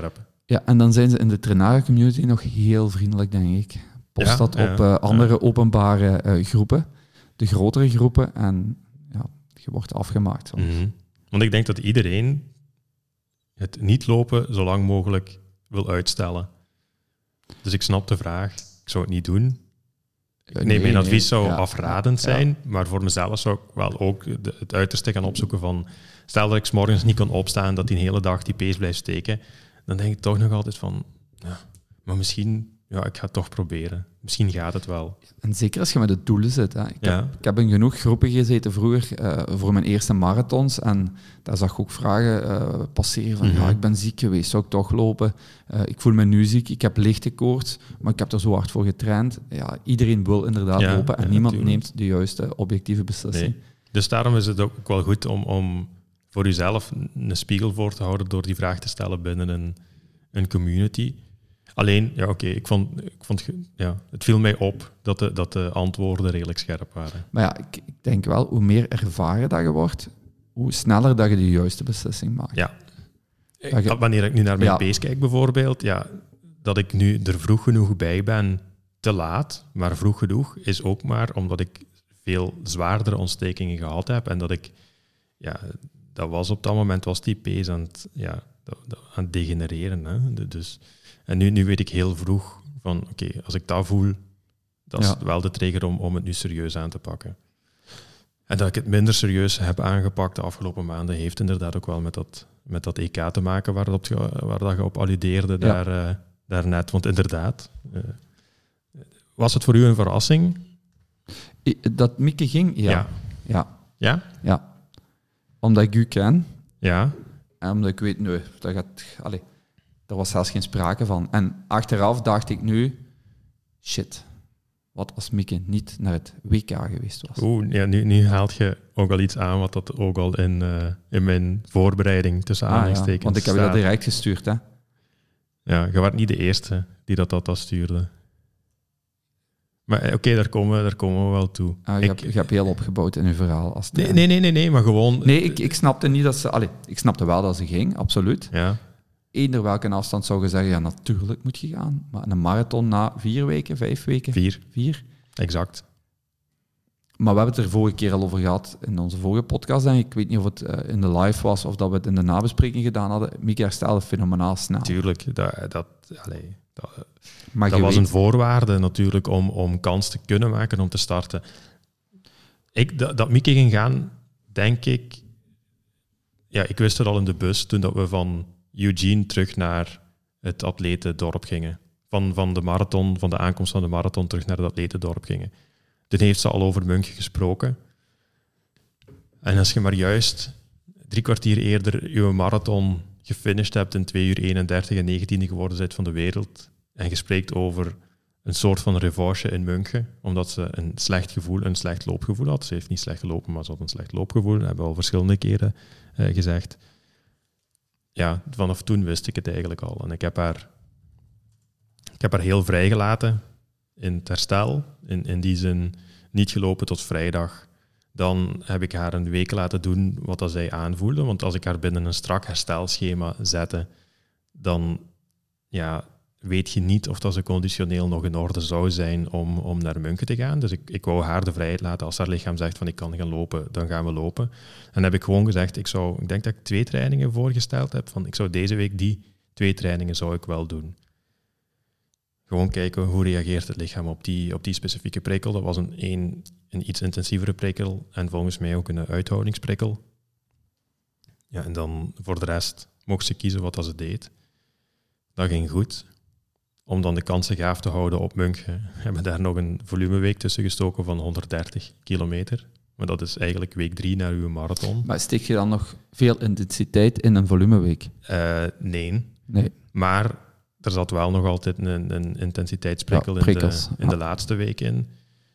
B: Ja, en dan zijn ze in de Trenara-community nog heel vriendelijk, denk ik. Post dat op andere openbare groepen, de grotere groepen, en ja, je wordt afgemaakt.
A: Want ik denk dat iedereen het niet lopen zo lang mogelijk wil uitstellen. Dus ik snap de vraag. Ik zou het niet doen. Mijn advies zou afradend zijn, maar voor mezelf zou ik wel ook het uiterste gaan opzoeken van... Stel dat ik 's morgens niet kan opstaan, dat die hele dag die pace blijft steken, dan denk ik toch nog altijd van... Ja, maar misschien... Ja, ik ga het toch proberen. Misschien gaat het wel.
B: En zeker als je met het doelen zit. Hè. Ik heb in genoeg groepen gezeten vroeger voor mijn eerste marathons. En daar zag ik ook vragen passeren van... Ja, ik ben ziek geweest, zou ik toch lopen? Ik voel me nu ziek, ik heb lichte koorts, maar ik heb er zo hard voor getraind. Ja, iedereen wil inderdaad lopen en niemand neemt de juiste objectieve beslissing.
A: Nee. Dus daarom is het ook wel goed om voor jezelf een spiegel voor te houden door die vraag te stellen binnen een community... Alleen, ik vond het viel mij op dat de antwoorden redelijk scherp waren.
B: Maar ja, ik denk wel, hoe meer ervaren dat je wordt, hoe sneller dat je de juiste beslissing maakt.
A: Ja. Wanneer ik nu naar mijn pace kijk bijvoorbeeld, dat ik nu er vroeg genoeg bij ben, te laat, maar vroeg genoeg is ook maar omdat ik veel zwaardere ontstekingen gehad heb en dat ik, dat was op dat moment was die pace aan het degenereren. Hè? Dus... En nu weet ik heel vroeg van, als ik dat voel, dat is wel de trigger om het nu serieus aan te pakken. En dat ik het minder serieus heb aangepakt de afgelopen maanden, heeft inderdaad ook wel met dat EK te maken waar dat je op alludeerde daarnet. Want inderdaad, was het voor u een verrassing?
B: Dat Mieke ging? Ja.
A: Ja?
B: Ja. Omdat ik u ken.
A: Ja.
B: En omdat ik weet, nee, dat gaat... Allez. Er was zelfs geen sprake van. En achteraf dacht ik nu, shit, wat als Mieke niet naar het WK geweest was?
A: Nu haalt je ook al iets aan wat dat ook al in mijn voorbereiding tussen aanhalingstekens
B: want ik heb je dat direct gestuurd, hè?
A: Ja, je was niet de eerste die dat stuurde. Maar daar komen we wel toe.
B: Je hebt heel opgebouwd in je verhaal.
A: Nee, maar gewoon...
B: Nee, ik snapte niet dat ze... ik snapte wel dat ze ging, absoluut.
A: Ja.
B: Eender welke afstand zou je zeggen, ja, natuurlijk moet je gaan. Maar een marathon na 4 weken, 5 weken? 4.
A: Exact.
B: Maar we hebben het er vorige keer al over gehad in onze vorige podcast. En ik weet niet of het in de live was of dat we het in de nabespreking gedaan hadden. Mieke herstelde fenomenaal snel.
A: Tuurlijk, dat was een voorwaarde natuurlijk om kans te kunnen maken om te starten. Dat Mieke ging gaan, denk ik... Ja, ik wist het al in de bus toen dat we van Eugene terug naar het atletendorp gingen. Van de marathon, van de aankomst van de marathon terug naar het atletendorp gingen. Toen heeft ze al over München gesproken. En als je maar juist 3 kwartier eerder je marathon gefinished hebt in 2 uur 31 en 19e geworden bent van de wereld en je spreekt over een soort van revanche in München, omdat ze een slecht loopgevoel had. Ze heeft niet slecht gelopen, maar ze had een slecht loopgevoel. Dat hebben we al verschillende keren gezegd. Ja, vanaf toen wist ik het eigenlijk al. En ik heb haar heel vrijgelaten in het herstel. In die zin niet gelopen tot vrijdag. Dan heb ik haar een week laten doen wat dat zij aanvoelde. Want als ik haar binnen een strak herstelschema zette, dan weet je niet of dat ze conditioneel nog in orde zou zijn om naar München te gaan. Dus ik wou haar de vrijheid laten. Als haar lichaam zegt van ik kan gaan lopen, dan gaan we lopen. En dan heb ik gewoon gezegd, ik denk dat ik 2 trainingen voorgesteld heb. Van ik zou deze week die 2 trainingen zou ik wel doen. Gewoon kijken hoe reageert het lichaam op die specifieke prikkel. Dat was een iets intensievere prikkel en volgens mij ook een uithoudingsprikkel. Ja, en dan voor de rest mocht ze kiezen wat ze deed. Dat ging goed. Om dan de kansen gaaf te houden op München, hebben we daar nog een volumeweek tussen gestoken van 130 kilometer. Maar dat is eigenlijk week 3 naar uw marathon.
B: Maar steek je dan nog veel intensiteit in een volumeweek?
A: Nee. Maar er zat wel nog altijd een intensiteitsprikkel in de laatste week in.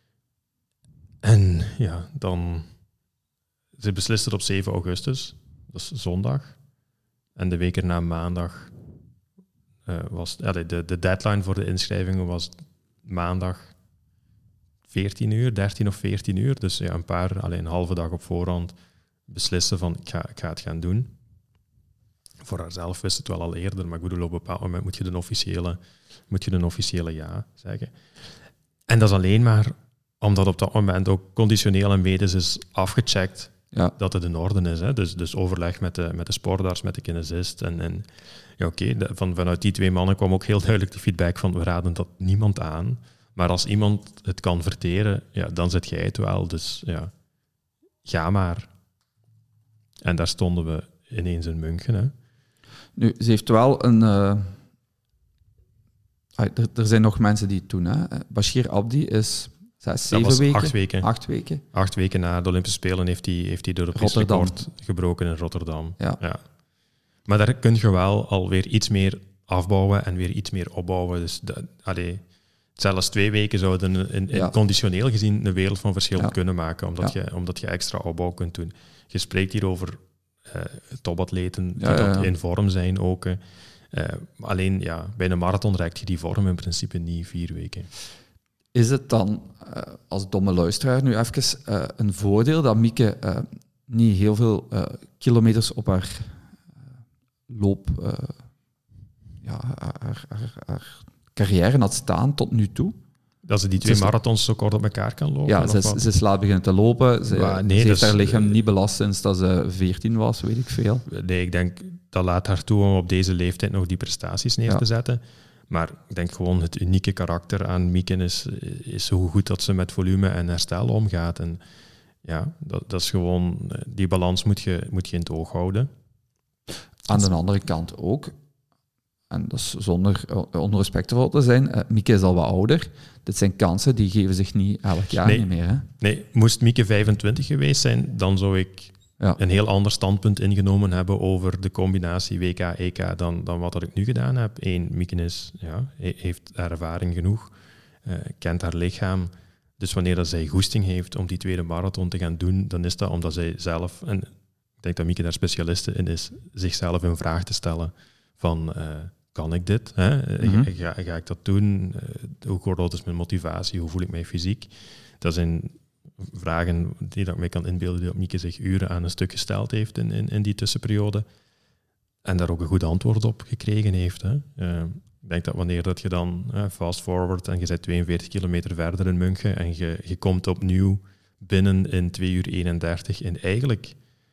A: En ja, dan... Ze besliste op 7 augustus, dat is zondag. En de week erna maandag... de deadline voor de inschrijvingen was maandag 14 uur, 13 of 14 uur. Dus ja, een halve dag op voorhand beslissen van ik ga het gaan doen. voor haarzelf wist het wel al eerder, maar ik bedoel, op een bepaald moment moet je een officiële ja zeggen. En dat is alleen maar omdat op dat moment ook conditioneel en medisch is afgecheckt dat het in orde is. Hè? Dus overleg met de sportarts, met de kinesist. En ja, oké, vanuit die 2 mannen kwam ook heel duidelijk de feedback van we raden dat niemand aan. Maar als iemand het kan verteren, ja, dan zit jij het wel. Dus ja, ga maar. En daar stonden we ineens in München. Hè?
B: Nu, ze heeft wel een... er zijn nog mensen die het doen. Hè. Bashir Abdi is 7 weken.
A: 8 weken.
B: 8 weken.
A: 8 weken na de Olympische Spelen heeft hij de Europees record gebroken in Rotterdam. Ja. Maar daar kun je wel alweer iets meer afbouwen en weer iets meer opbouwen. Dus zelfs 2 weken zouden in conditioneel gezien een wereld van verschil kunnen maken, omdat je extra opbouw kunt doen. Je spreekt hier over topatleten die dat in vorm zijn ook. Alleen bij een marathon reikt je die vorm in principe niet 4 weken.
B: Is het dan, als domme luisteraar nu even, een voordeel dat Mieke niet heel veel kilometers op haar loop, haar carrière had staan tot nu toe?
A: Dat ze die 2 marathons zo kort op elkaar kan lopen?
B: Ja, ze is laat beginnen te lopen. Ze heeft haar lichaam niet belast sinds dat ze 14 was, weet ik veel.
A: Nee, ik denk dat laat haar toe om op deze leeftijd nog die prestaties neer te zetten. Maar ik denk gewoon het unieke karakter aan Mieke is hoe goed dat ze met volume en herstel omgaat. En ja, dat is gewoon... Die balans moet je in het oog houden.
B: Aan de andere kant ook, en dat is zonder onrespectvol te zijn, Mieke is al wat ouder. Dit zijn kansen, die geven zich niet elk jaar niet meer. Hè?
A: Nee, moest Mieke 25 geweest zijn, dan zou ik een heel ander standpunt ingenomen hebben over de combinatie WK-EK dan wat ik nu gedaan heb. Mieke heeft ervaring genoeg, kent haar lichaam. Dus wanneer dat zij goesting heeft om die tweede marathon te gaan doen, dan is dat omdat zij zelf, en ik denk dat Mieke daar specialiste in is, zichzelf in vraag te stellen van... kan ik dit? Hè? Ga ik dat doen? Hoe groot is mijn motivatie? Hoe voel ik mij fysiek? Dat zijn vragen die ik mij kan inbeelden dat Mieke zich uren aan een stuk gesteld heeft in die tussenperiode. En daar ook een goed antwoord op gekregen heeft. Hè? Ik denk dat wanneer dat je dan fast forward en je bent 42 kilometer verder in München en je komt opnieuw binnen in 2 uur 31 in eigenlijk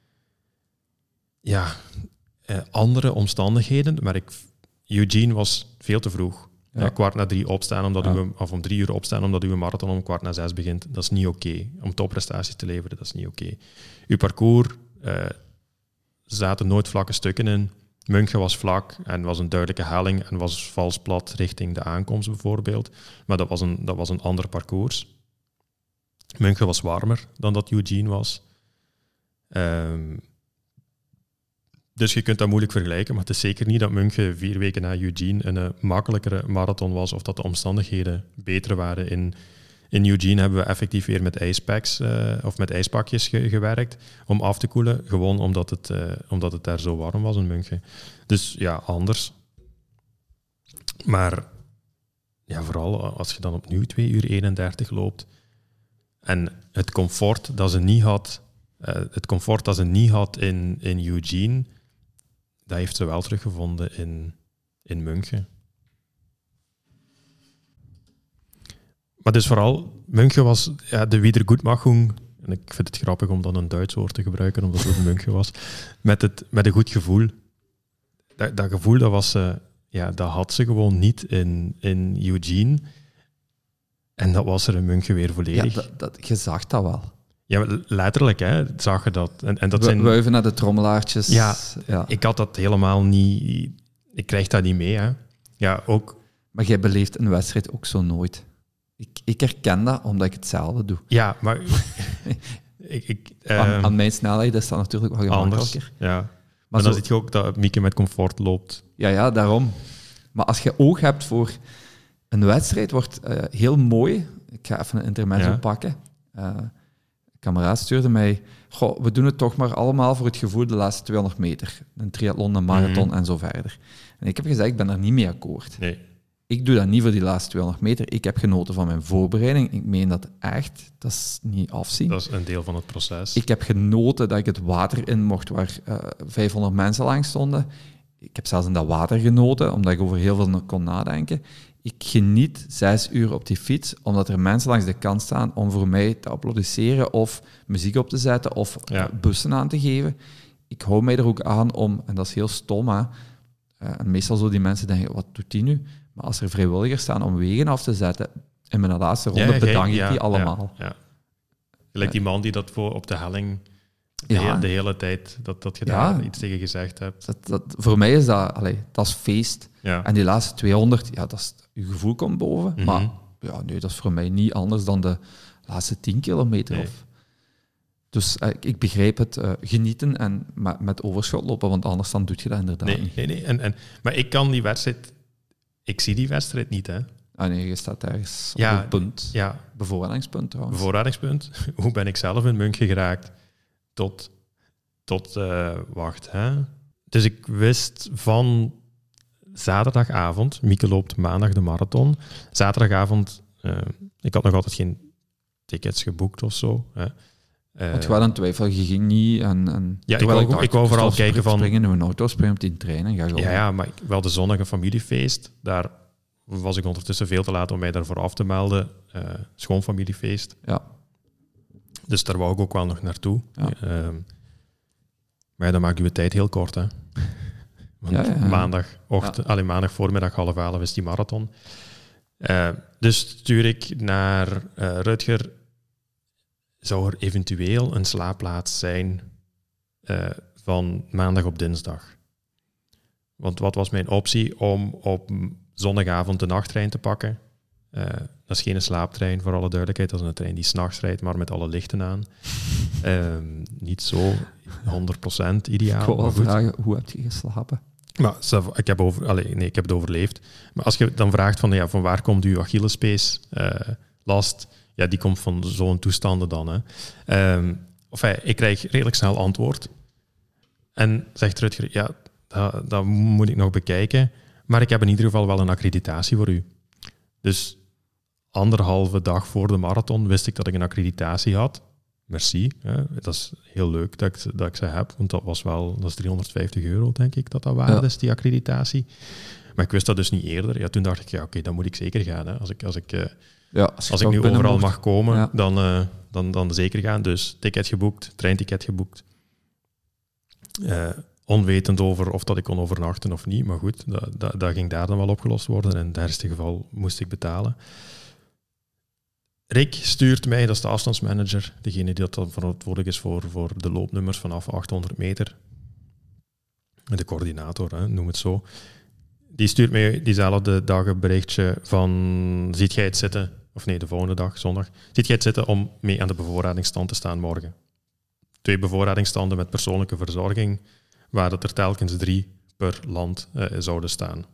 A: andere omstandigheden, maar Eugene was veel te vroeg. 2:15 opstaan, of om 3 uur opstaan, omdat uw marathon om 5:15 begint. Dat is niet oké. Om topprestaties te leveren, dat is niet oké. Uw parcours, zaten nooit vlakke stukken in. München was vlak en was een duidelijke helling en was vals plat richting de aankomst bijvoorbeeld. Maar dat was een ander parcours. München was warmer dan dat Eugene was. Dus je kunt dat moeilijk vergelijken, maar het is zeker niet dat München 4 weken na Eugene een makkelijkere marathon was of dat de omstandigheden beter waren. In Eugene hebben we effectief weer met ijspacks of met ijspakjes gewerkt om af te koelen, gewoon omdat het daar zo warm was in München. Dus ja, anders. Maar ja, vooral als je dan opnieuw 2 uur 31 loopt en het comfort dat ze niet had in Eugene, dat heeft ze wel teruggevonden in München. Maar dus vooral, München was de Wiedergutmachung, en ik vind het grappig om dan een Duits woord te gebruiken, omdat het in München was, met een goed gevoel. Dat gevoel, dat had ze gewoon niet in Eugene. En dat was er in München weer volledig.
B: Ja, je zag dat wel.
A: Ja, letterlijk, hè, zag je dat. En dat
B: wuiven naar de trommelaartjes.
A: Ja, ik had dat helemaal niet... Ik krijg dat niet mee, hè. Ja, ook...
B: Maar jij beleeft een wedstrijd ook zo nooit. Ik herken dat, omdat ik hetzelfde doe.
A: Ja, maar...
B: aan mijn snelheid is dat natuurlijk wel gemakkelijker.
A: Anders, ja. Maar dan zie je ook dat Mieke met comfort loopt.
B: Ja, daarom. Maar als je oog hebt voor... Een wedstrijd wordt heel mooi. Ik ga even een intermezzo pakken. Een kameraad stuurde mij... we doen het toch maar allemaal voor het gevoel de laatste 200 meter. Een triathlon, een marathon en zo verder. En ik heb gezegd, ik ben daar niet mee akkoord.
A: Nee.
B: Ik doe dat niet voor die laatste 200 meter. Ik heb genoten van mijn voorbereiding. Ik meen dat echt. Dat is niet afzien.
A: Dat is een deel van het proces.
B: Ik heb genoten dat ik het water in mocht waar 500 mensen langs stonden. ik heb zelfs in dat water genoten, omdat ik over heel veel kon nadenken. Ik geniet 6 uur op die fiets, omdat er mensen langs de kant staan om voor mij te applaudisseren of muziek op te zetten of bussen aan te geven. Ik hou mij er ook aan om, en dat is heel stom, hè, en meestal zo die mensen denken, wat doet die nu? Maar als er vrijwilligers staan om wegen af te zetten, in mijn laatste ronde bedank ik die allemaal.
A: Ja. Gelijk die man die dat op de helling de hele tijd, dat je daar iets tegen gezegd hebt.
B: Voor mij is dat, dat is feest.
A: Ja.
B: En die laatste 200, dat is, je gevoel komt boven. Mm-hmm. Maar nee, dat is voor mij niet anders dan de laatste 10 kilometer. Nee. Dus ik begrijp het genieten en met overschot lopen, want anders dan doe je dat inderdaad niet.
A: Nee. Maar ik kan die wedstrijd... Ik zie die wedstrijd niet, hè.
B: Ah nee, je staat ergens op het punt. Ja. Bevoorradingspunt trouwens.
A: Bevoorradingspunt. Hoe ben ik zelf in München geraakt? Wacht, hè. Dus ik wist van zaterdagavond... Mieke loopt maandag de marathon. Zaterdagavond... ik had nog altijd geen tickets geboekt of zo, hè.
B: Want je was aan het twijfelen, je ging niet en
A: ik wou vooral kijken van...
B: Springen in een auto, springen op die trein en ga gewoon...
A: Ja, maar wel de zonnige familiefeest, daar was ik ondertussen veel te laat om mij daarvoor af te melden. Schoonfamiliefeest.
B: Ja.
A: Dus daar wou ik ook wel nog naartoe.
B: Ja.
A: Maar dan maak je tijd heel kort, hè. Want maandag voormiddag 10:30 is die marathon. Dus stuur ik naar Rutger... Zou er eventueel een slaapplaats zijn van maandag op dinsdag? Want wat was mijn optie? Om op zondagavond de nachttrein te pakken. Dat is geen slaaptrein, voor alle duidelijkheid. Dat is een trein die 's nachts rijdt, maar met alle lichten aan. Niet zo 100% ideaal.
B: Ik wil wel vragen, hoe heb je geslapen?
A: Maar ik heb het overleefd. Maar als je dan vraagt van waar komt uw Achillespees last... Ja, die komt van zo'n toestanden dan. Hè. Ik krijg redelijk snel antwoord. En zegt Rutger, dat moet ik nog bekijken. Maar ik heb in ieder geval wel een accreditatie voor u. Dus 1,5 dag voor de marathon wist ik dat ik een accreditatie had. Merci. Hè. Dat is heel leuk dat ik ze heb. Want dat is €350, denk ik, dat waard is, die accreditatie. Maar ik wist dat dus niet eerder. Ja, toen dacht ik, oké, dan moet ik zeker gaan. Hè. Als ik nu overal mag komen, dan zeker gaan. Dus ticket geboekt, treinticket geboekt. Onwetend over of dat ik kon overnachten of niet. Maar goed, dat ging daar dan wel opgelost worden. En in het ergste geval moest ik betalen. Rick stuurt mij, dat is de afstandsmanager, degene die dat dan verantwoordelijk is voor de loopnummers vanaf 800 meter. De coördinator, noem het zo. Die stuurt mij diezelfde dag een berichtje van... Ziet jij het zitten? Of nee, de volgende dag, zondag. Ziet jij het zitten om mee aan de bevoorradingsstand te staan morgen? 2 bevoorradingsstanden met persoonlijke verzorging, waar dat er telkens 3 per land zouden staan.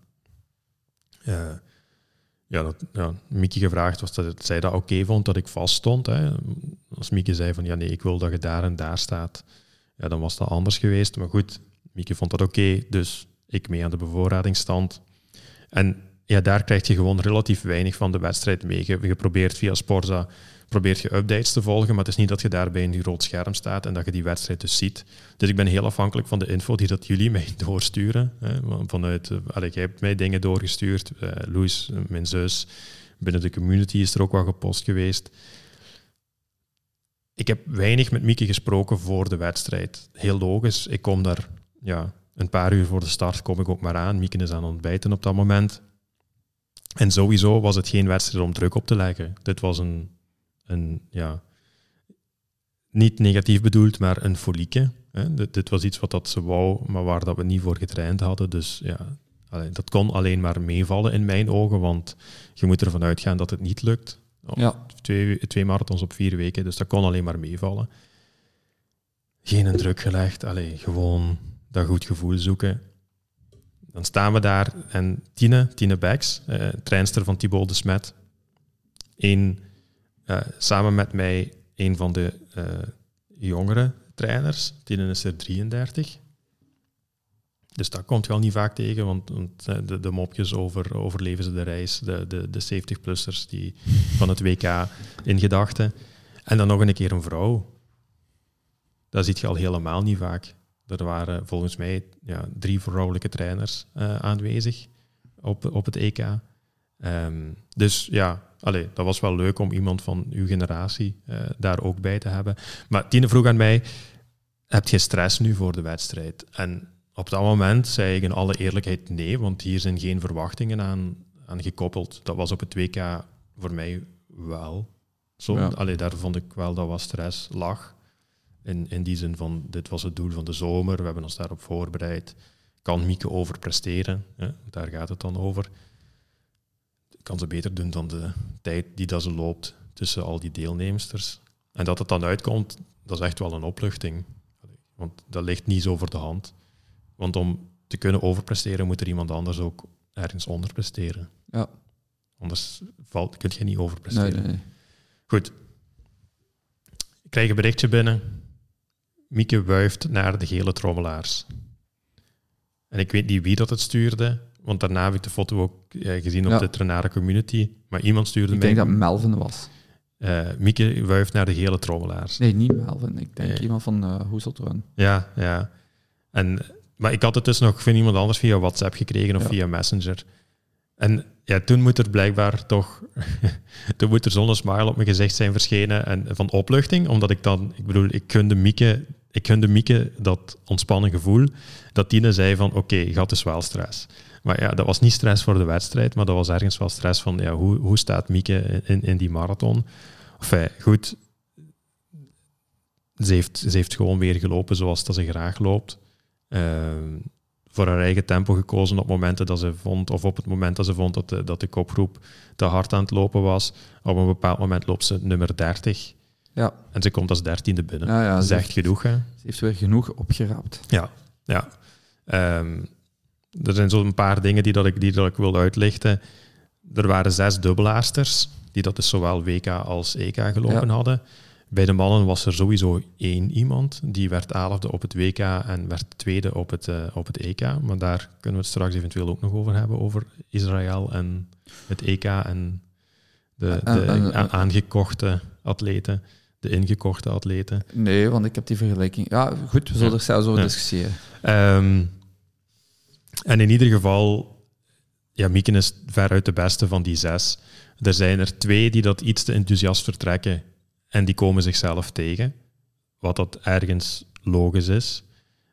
A: Mieke gevraagd was dat zij dat oké vond, dat ik vast stond. Hè. Als Mieke zei van, nee, ik wil dat je daar en daar staat, dan was dat anders geweest. Maar goed, Mieke vond dat oké, dus... Ik mee aan de bevoorradingsstand. En daar krijg je gewoon relatief weinig van de wedstrijd mee. Je probeert via Sporza je updates te volgen, maar het is niet dat je daar bij een groot scherm staat en dat je die wedstrijd dus ziet. Dus ik ben heel afhankelijk van de info die dat jullie mij doorsturen. Jij hebt mij dingen doorgestuurd. Loes, mijn zus, binnen de community is er ook wel gepost geweest. Ik heb weinig met Mieke gesproken voor de wedstrijd. Heel logisch, ik kom daar... een paar uur voor de start kom ik ook maar aan. Mieke is aan het ontbijten op dat moment. En sowieso was het geen wedstrijd om druk op te leggen. Dit was een niet negatief bedoeld, maar een folieke. Dit was iets wat dat ze wou, maar waar dat we niet voor getraind hadden. Dus dat kon alleen maar meevallen in mijn ogen, want je moet ervan uitgaan dat het niet lukt. 2 marathons op 4 weken, dus dat kon alleen maar meevallen. Geen druk gelegd, gewoon... dat goed gevoel zoeken. Dan staan we daar en Tine Becks, trainster van Thibaut de Smet, samen met mij een van de jongere trainers. Tine is er 33. Dus dat komt wel niet vaak tegen, want de mopjes overleven ze de reis, de 70-plussers die van het WK in gedachten. En dan nog een keer een vrouw. Dat zie je al helemaal niet vaak. Er waren volgens mij 3 vrouwelijke trainers aanwezig op het EK. Dus ja, dat was wel leuk om iemand van uw generatie daar ook bij te hebben. Maar Tine vroeg aan mij, heb je stress nu voor de wedstrijd? En op dat moment zei ik in alle eerlijkheid nee, want hier zijn geen verwachtingen aan gekoppeld. Dat was op het WK voor mij wel zo. Ja. Daar vond ik wel dat wat stress lag. In die zin van, dit was het doel van de zomer, we hebben ons daarop voorbereid. Kan Mieke overpresteren? Daar gaat het dan over. Kan ze beter doen dan de tijd die dat ze loopt tussen al die deelnemsters. En dat het dan uitkomt, dat is echt wel een opluchting. Want dat ligt niet zo voor de hand. Want om te kunnen overpresteren, moet er iemand anders ook ergens onderpresteren.
B: Ja.
A: Anders kun je niet overpresteren.
B: Nee.
A: Goed. Ik krijg een berichtje binnen. Mieke wuift naar de gele trommelaars. En ik weet niet wie dat het stuurde, want daarna heb ik de foto ook gezien op de Trenare community. Maar iemand stuurde mij...
B: Ik denk dat Melvin was.
A: Mieke wuift naar de gele trommelaars.
B: Nee, niet Melvin. Ik denk iemand van Hoeseltron.
A: Ja. Maar ik had het dus nog van iemand anders via WhatsApp gekregen of via Messenger. En ja, toen moet er blijkbaar toch... toen moet er zo'n smile op mijn gezicht zijn verschenen en van opluchting, omdat ik dan... Ik gunde Mieke dat ontspannen gevoel, dat Tine zei van oké, je had dus wel stress. Maar ja, dat was niet stress voor de wedstrijd, maar dat was ergens wel stress van hoe staat Mieke in die marathon? Enfin, goed, ze heeft gewoon weer gelopen zoals dat ze graag loopt. Voor haar eigen tempo gekozen op momenten dat ze vond, of op het moment dat ze vond dat de kopgroep te hard aan het lopen was. Op een bepaald moment loopt ze nummer 30.
B: Ja.
A: En ze komt als 13e binnen.
B: Ja,
A: dat is echt genoeg, hè?
B: Ze heeft weer genoeg opgerapt.
A: Ja. Er zijn zo'n paar dingen die ik wil uitlichten. Er waren 6 dubbelaarsters, die dat dus zowel WK als EK gelopen hadden. Bij de mannen was er sowieso 1 iemand. Die werd 11e op het WK en werd 2e op het EK. Maar daar kunnen we het straks eventueel ook nog over hebben, over Israël en het EK en de aangekochte atleten. De ingekochte atleten.
B: Nee, want ik heb die vergelijking... Ja, goed, we zullen er zelfs over discussiëren.
A: En in ieder geval, Mieke is veruit de beste van die 6. Er zijn er 2 die dat iets te enthousiast vertrekken en die komen zichzelf tegen. Wat dat ergens logisch is.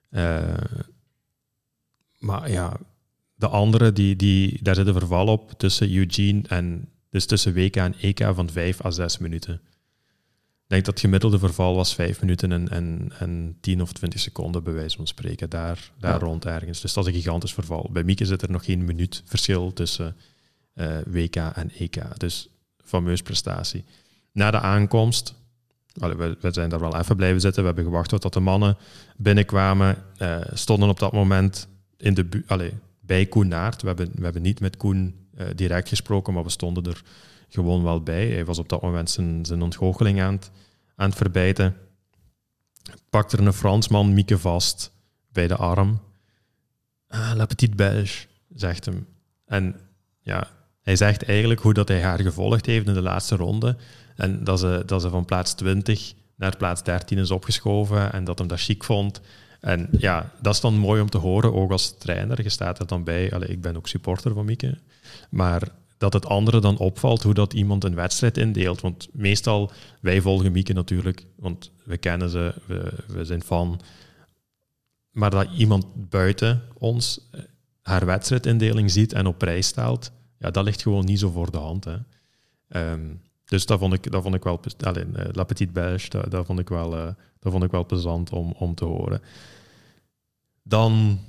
A: Maar ja, de anderen, daar zit een verval op tussen Eugene en... Dus tussen WK en EK van 5 à 6 minuten. Ik denk dat het gemiddelde verval was 5 minuten en 10 of 20 seconden, bij wijze van spreken. Daar rond ergens. Dus dat is een gigantisch verval. Bij Mieke zit er nog geen minuut verschil tussen WK en EK. Dus fameus prestatie. Na de aankomst, we zijn daar wel even blijven zitten. We hebben gewacht tot de mannen binnenkwamen. Stonden op dat moment bij Koen Naert. We hebben niet met Koen direct gesproken, maar we stonden er gewoon wel bij. Hij was op dat moment zijn ontgoocheling aan het verbijten. Pakt er een Fransman Mieke vast bij de arm. La petite Belge, zegt hem. En ja, hij zegt eigenlijk hoe dat hij haar gevolgd heeft in de laatste ronde. En dat ze van plaats 20 naar plaats 13 is opgeschoven en dat hem dat chic vond. En ja, dat is dan mooi om te horen, ook als trainer. Je staat er dan bij. Ik ben ook supporter van Mieke. Maar dat het andere dan opvalt, hoe dat iemand een wedstrijd indeelt. Want meestal, wij volgen Mieke natuurlijk, want we kennen ze, we zijn fan. Maar dat iemand buiten ons haar wedstrijdindeling ziet en op prijs stelt, ja, dat ligt gewoon niet zo voor de hand. Hè. Dus dat vond ik wel... La petite Belge, dat vond ik wel plezant om te horen. Dan...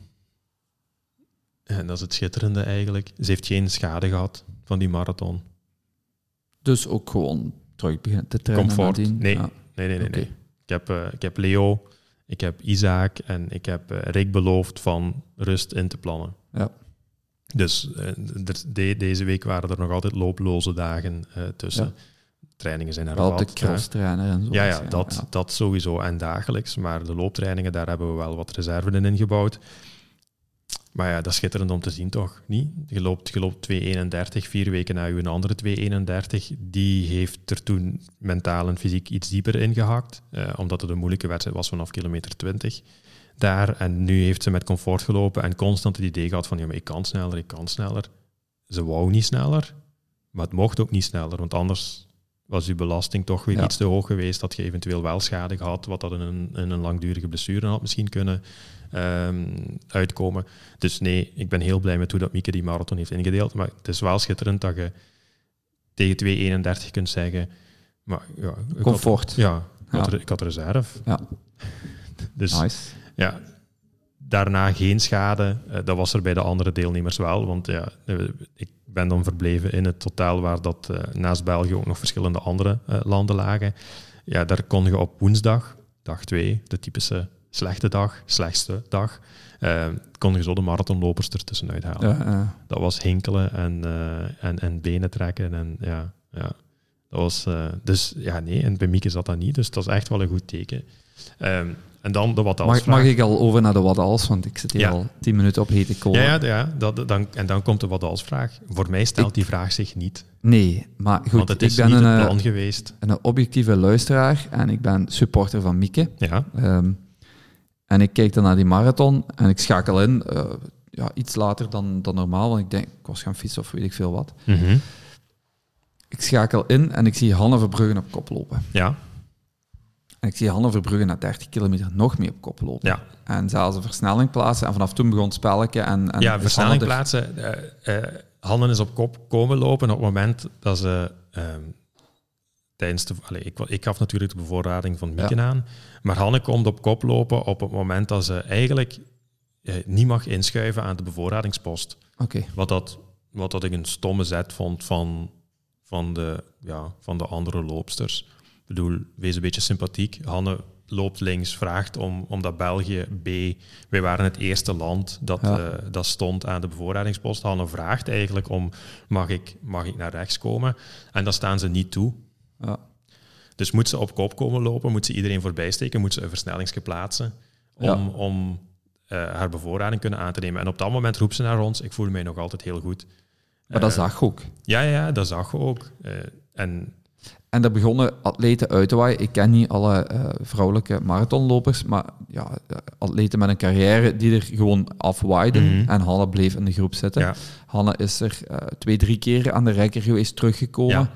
A: En dat is het schitterende eigenlijk. Ze heeft geen schade gehad van die marathon.
B: Dus ook gewoon terug beginnen te trainen?
A: Comfort? Nee.
B: Ja.
A: Nee.
B: Okay.
A: Ik heb Leo, ik heb Isaac en ik heb Rick beloofd van rust in te plannen.
B: Ja.
A: Dus deze week waren er nog altijd looploze dagen tussen. Ja. Trainingen zijn hervat.
B: Wel de cross-trainer en zo.
A: Ja, dat sowieso en dagelijks. Maar de looptrainingen, daar hebben we wel wat reserve in ingebouwd. Maar ja, dat is schitterend om te zien, toch? Niet? Je loopt 2.31, 4 weken na je andere 2.31. Die heeft er toen mentaal en fysiek iets dieper ingehakt. Omdat het een moeilijke wedstrijd was vanaf kilometer 20. daar. En nu heeft ze met comfort gelopen en constant het idee gehad van, ja, maar ik kan sneller. Ze wou niet sneller, maar het mocht ook niet sneller, want anders was je belasting toch weer iets te hoog geweest, dat je eventueel wel schade gehad, wat dat in een langdurige blessure had misschien kunnen uitkomen. Dus nee, ik ben heel blij met hoe dat Mieke die marathon heeft ingedeeld, maar het is wel schitterend dat je tegen 2:31 kunt zeggen, maar ja...
B: Comfort.
A: Ik had reserve.
B: Ja.
A: Dus
B: nice.
A: Ja, daarna geen schade. Dat was er bij de andere deelnemers wel, want ja, ik ben dan verbleven in het totaal waar dat naast België ook nog verschillende andere landen lagen. Ja, daar kon je op woensdag, dag 2, de typische slechtste dag, kon je zo de marathonlopers ertussenuit halen.
B: Ja.
A: Dat was hinkelen en benen trekken en ja. Dat was, dus ja, nee, en bij Mieke zat dat niet, dus dat is echt wel een goed teken. En dan de wat-als-vraag.
B: Mag ik al over naar de wat-als, want ik zit hier al 10 minuten op hete kolen.
A: En dan komt de wat-als-vraag. Voor mij stelt die vraag zich niet.
B: Nee, maar goed,
A: want het is
B: ik ben
A: niet het plan geweest.
B: Een objectieve luisteraar en ik ben supporter van Mieke.
A: Ja.
B: En ik kijk dan naar die marathon en ik schakel in, iets later dan normaal, want ik was gaan fietsen of weet ik veel wat.
A: Mm-hmm.
B: Ik schakel in en ik zie Hanne Verbruggen op kop lopen.
A: Ja.
B: En ik zie Hanne Verbruggen na 30 kilometer nog meer op kop lopen.
A: Ja.
B: En zelfs een versnelling plaatsen. En vanaf toen begon het spelletje. En
A: versnelling plaatsen. Hanne is op kop komen lopen op het moment dat ze... tijdens ik gaf natuurlijk de bevoorrading van Mieke aan. Maar Hanne komt op kop lopen op het moment dat ze eigenlijk niet mag inschuiven aan de bevoorradingspost.
B: Okay.
A: Wat dat ik een stomme zet vond van de andere loopsters. Ik bedoel, wees een beetje sympathiek. Hanne loopt links, vraagt omdat België wij waren het eerste land dat stond aan de bevoorradingspost. Hanne vraagt eigenlijk om, mag ik naar rechts komen? En dat staan ze niet toe.
B: Ja.
A: Dus moet ze op kop komen lopen, moet ze iedereen voorbij steken, moet ze een versnellingsje plaatsen om haar bevoorrading kunnen aan te nemen. En op dat moment roept ze naar ons, ik voel mij nog altijd heel goed.
B: Maar dat zag je ook.
A: Ja, dat zag je ook.
B: En er begonnen atleten uit te waaien. Ik ken niet alle vrouwelijke marathonlopers, maar ja, atleten met een carrière die er gewoon afwaaiden. Mm-hmm. En Hanne bleef in de groep zitten. Ja. Hanne is er 2-3 keer aan de rekker geweest, teruggekomen. Ja.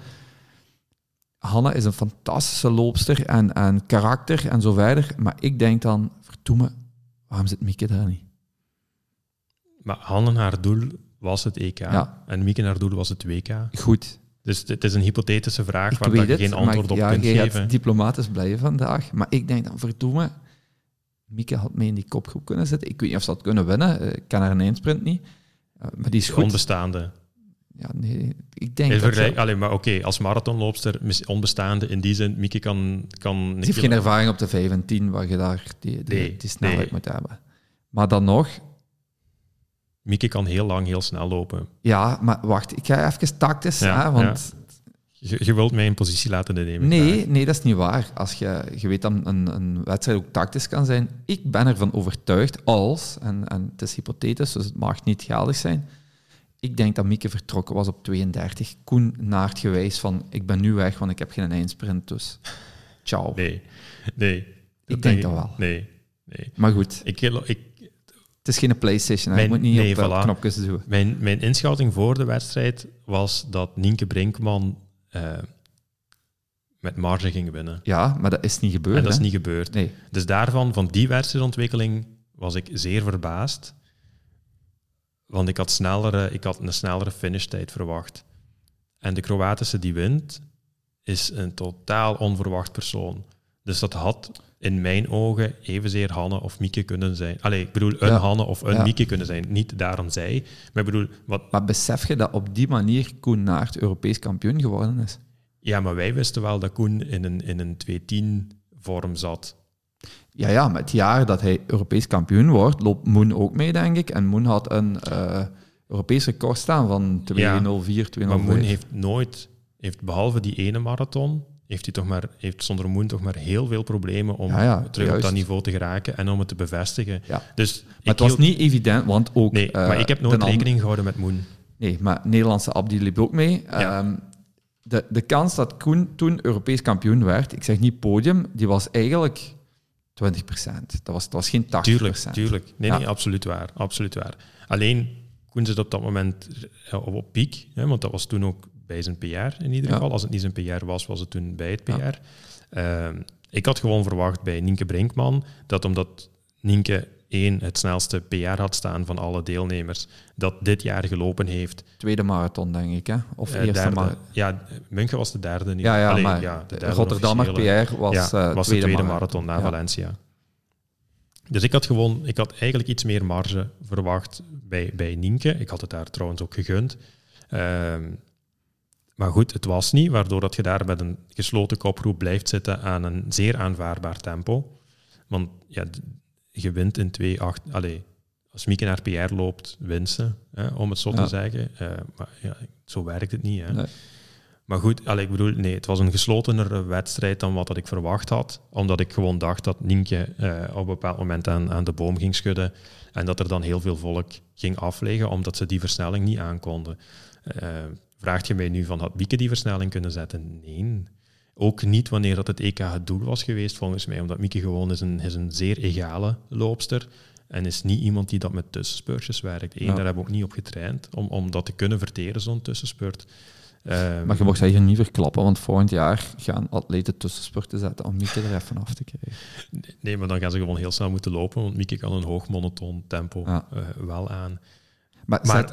B: Hanne is een fantastische loopster en karakter en zo verder. Maar ik denk dan, verdomme, waarom zit Mieke daar niet?
A: Maar Hanne, haar doel was het EK. Ja. En Mieke, haar doel was het WK.
B: Goed.
A: Dus het is een hypothetische vraag waar je geen antwoord op kunt geven.
B: Je gaat diplomatisch blijven vandaag. Maar ik denk dan, verdomme, Mieke had mee in die kopgroep kunnen zitten. Ik weet niet of ze had kunnen winnen. Ik ken haar een eindsprint niet. Maar die is goed.
A: Onbestaande.
B: Ja, nee, ik denk dat...
A: Maar oké, als marathonloopster, onbestaande in die zin, Mieke kan
B: ze heeft geen ervaring op de 5 en 10 waar je daar die snelheid moet hebben. Maar dan nog...
A: Mieke kan heel lang, heel snel lopen.
B: Ja, maar wacht, ik ga even tactisch, want...
A: Je wilt mij in positie laten nemen.
B: Nee, dat is niet waar. Als je weet dat een wedstrijd ook tactisch kan zijn. Ik ben ervan overtuigd en het is hypothetisch, dus het mag niet geldig zijn. Ik denk dat Mieke vertrokken was op 32. Koen naart gewijs van, ik ben nu weg, want ik heb geen eindsprint, dus ciao.
A: Nee.
B: Ik denk dat wel.
A: Nee.
B: Maar goed. Het is geen PlayStation, je moet niet op knopjes doen.
A: Mijn inschatting voor de wedstrijd was dat Nienke Brinkman met marge ging winnen.
B: Ja, maar dat is niet gebeurd.
A: En dat is niet gebeurd.
B: Nee.
A: Dus van die wedstrijdontwikkeling was ik zeer verbaasd. Want ik had een snellere finishtijd verwacht. En de Kroatische die wint, is een totaal onverwacht persoon. Dus dat had in mijn ogen evenzeer Hanne of Mieke kunnen zijn. Ik bedoel, Hanne of Mieke kunnen zijn. Niet daarom zij. Maar ik bedoel...
B: Maar besef je dat op die manier Koen Naert Europees kampioen geworden is?
A: Ja, maar wij wisten wel dat Koen in een 2:10-vorm zat.
B: Ja, maar het jaar dat hij Europees kampioen wordt, loopt Moen ook mee, denk ik. En Moen had een Europees record staan van 2:04, 2:05.
A: Maar Moen heeft behalve die ene marathon... heeft zonder Moen toch maar heel veel problemen om terug op dat niveau te geraken en om het te bevestigen. Ja. Dus
B: maar het was niet evident, want ook...
A: Nee, maar ik heb nooit rekening gehouden met Moen.
B: Nee, maar Nederlandse Abdi liep ook mee. Ja. De kans dat Koen toen Europees kampioen werd, ik zeg niet podium, die was eigenlijk Dat was geen 80%.
A: Tuurlijk. Nee, absoluut waar. Absoluut waar. Alleen, Koen zit op dat moment op piek, hè, want dat was toen ook bij zijn PR in ieder geval. Als het niet zijn PR was het toen bij het PR. Ik had gewoon verwacht bij Nienke Brinkman dat omdat Nienke het snelste PR had staan van alle deelnemers, dat dit jaar gelopen heeft.
B: Tweede marathon, denk ik, hè? Of eerste marathon?
A: Ja, München was de derde.
B: De Rotterdammer PR was
A: de tweede marathon na Valencia. Dus ik had eigenlijk iets meer marge verwacht bij Nienke. Ik had het daar trouwens ook gegund. Maar goed, het was niet, waardoor dat je daar met een gesloten kopgroep blijft zitten aan een zeer aanvaardbaar tempo. Want ja, je wint in 2:08. Als Mieke naar PR loopt, wint ze, om het zo te zeggen. Maar ja, zo werkt het niet. Hè. Nee. Maar goed, het was een geslotenere wedstrijd dan wat ik verwacht had. Omdat ik gewoon dacht dat Nienke op een bepaald moment aan de boom ging schudden. En dat er dan heel veel volk ging afleggen, omdat ze die versnelling niet aankonden. Vraagt je mij nu van, had Mieke die versnelling kunnen zetten? Nee. Ook niet wanneer dat het EK het doel was geweest, volgens mij. Omdat Mieke gewoon is een zeer egale loopster. En is niet iemand die dat met tussenspurtjes werkt. Daar hebben we ook niet op getraind, om dat te kunnen verteren, zo'n tussenspurt.
B: Maar je mag dat hier niet verklappen, want volgend jaar gaan atleten tussenspurten zetten om Mieke er even af te krijgen.
A: Nee, maar dan gaan ze gewoon heel snel moeten lopen, want Mieke kan een hoog monotoon tempo wel aan.
B: Maar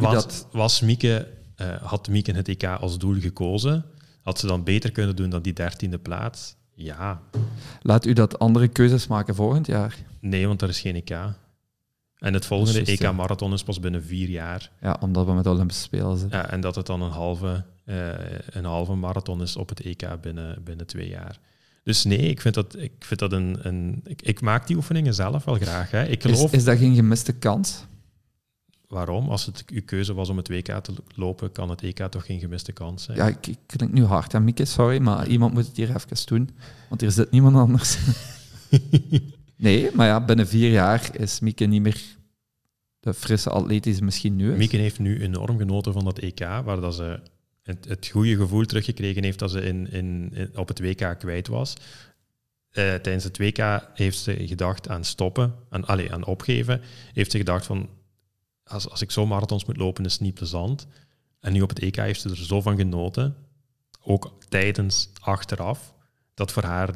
A: had Mieke het EK als doel gekozen? Had ze dan beter kunnen doen dan die 13e plaats? Ja.
B: Laat u dat andere keuzes maken volgend jaar?
A: Nee, want er is geen EK. En het volgende EK-marathon is pas binnen 4 jaar.
B: Ja, omdat we met de Olympische Spelen zitten.
A: Ja, en dat het dan een halve marathon is op het EK binnen 2 jaar. Dus nee, ik vind dat ik maak die oefeningen zelf wel graag. Hè. Ik geloof...
B: Is dat geen gemiste kans?
A: Waarom? Als het uw keuze was om het WK te lopen, kan het EK toch geen gemiste kans zijn?
B: Ja, ik klink nu hard, hè, Mieke, sorry, maar iemand moet het hier even doen, want hier zit niemand anders. Nee, maar ja, binnen 4 jaar is Mieke niet meer de frisse atleet die ze misschien nu is.
A: Mieke heeft nu enorm genoten van dat EK, waar dat ze het goede gevoel teruggekregen heeft dat ze op het WK kwijt was. Tijdens het WK heeft ze gedacht aan stoppen, aan opgeven. Heeft ze gedacht van, als ik zo marathons moet lopen, is het niet plezant. En nu op het EK heeft ze er zo van genoten, ook tijdens, achteraf, dat voor haar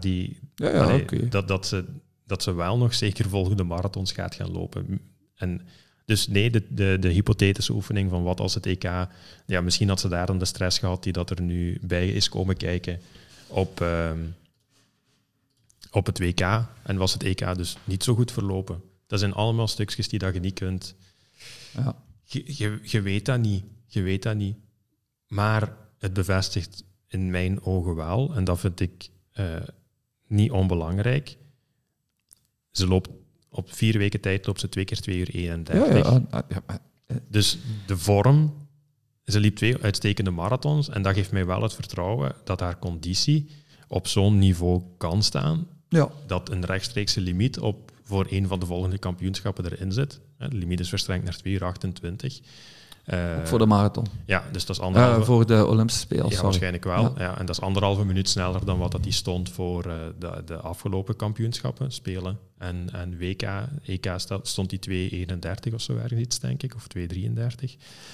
A: dat ze wel nog zeker volgende marathons gaat gaan lopen. En dus nee, de hypothetische oefening van wat als het EK... Ja, misschien had ze daar dan de stress gehad die dat er nu bij is komen kijken op het WK. En was het EK dus niet zo goed verlopen. Dat zijn allemaal stukjes die dat je niet kunt...
B: Ja.
A: Je weet dat niet. Je weet dat niet. Maar het bevestigt in mijn ogen wel, en dat vind ik niet onbelangrijk. Ze loopt op 4 weken tijd loopt ze 2 keer 2 uur 31. Dus de vorm, ze liep 2 uitstekende marathons en dat geeft mij wel het vertrouwen dat haar conditie op zo'n niveau kan staan. Ja. Dat een rechtstreekse limiet voor een van de volgende kampioenschappen erin zit. De limiet is verstrengd naar 2 uur 28.
B: Ook voor de marathon.
A: Ja, dus dat is
B: voor de Olympische Spelen.
A: Ja, waarschijnlijk wel. Ja, en dat is 1,5 minuut sneller dan wat dat die stond voor de afgelopen kampioenschappen, Spelen en WK. EK stond die 2,31 of zo ergens iets, denk ik, of 2,33.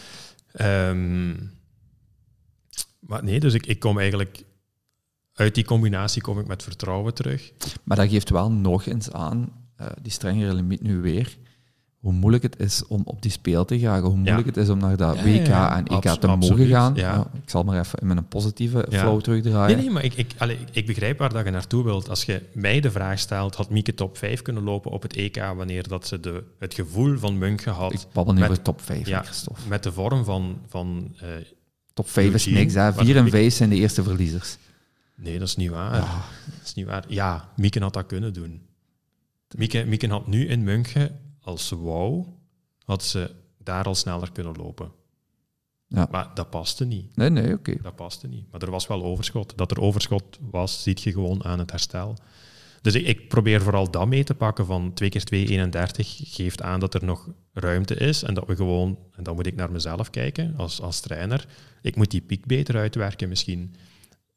A: Maar nee, dus ik kom eigenlijk... Uit die combinatie kom ik met vertrouwen terug.
B: Maar dat geeft wel nog eens aan, die strengere limiet nu weer, hoe moeilijk het is om op die speel te gaan, hoe moeilijk het is om naar dat WK en EK te mogen gaan. Ja. Ik zal maar even met een positieve flow terugdraaien.
A: Nee, maar ik begrijp waar dat je naartoe wilt. Als je mij de vraag stelt, had Mieke top 5 kunnen lopen op het EK wanneer dat ze het gevoel van München had...
B: Ik babbel nu over top 5, Christophe.
A: Met de vorm van
B: top 5 is niks, hè. 4 en 5 zijn de eerste verliezers.
A: Nee, dat is niet waar. Ja. Dat is niet waar. Ja, Mieke had dat kunnen doen. Mieke had nu in München, als ze wou, had ze daar al sneller kunnen lopen. Ja. Maar dat paste niet.
B: Nee, oké.
A: Dat paste niet. Maar er was wel overschot. Dat er overschot was, ziet je gewoon aan het herstel. Dus ik probeer vooral dat mee te pakken van 2 keer 2,31 geeft aan dat er nog ruimte is en dat we gewoon, en dan moet ik naar mezelf kijken als trainer, ik moet die piek beter uitwerken misschien.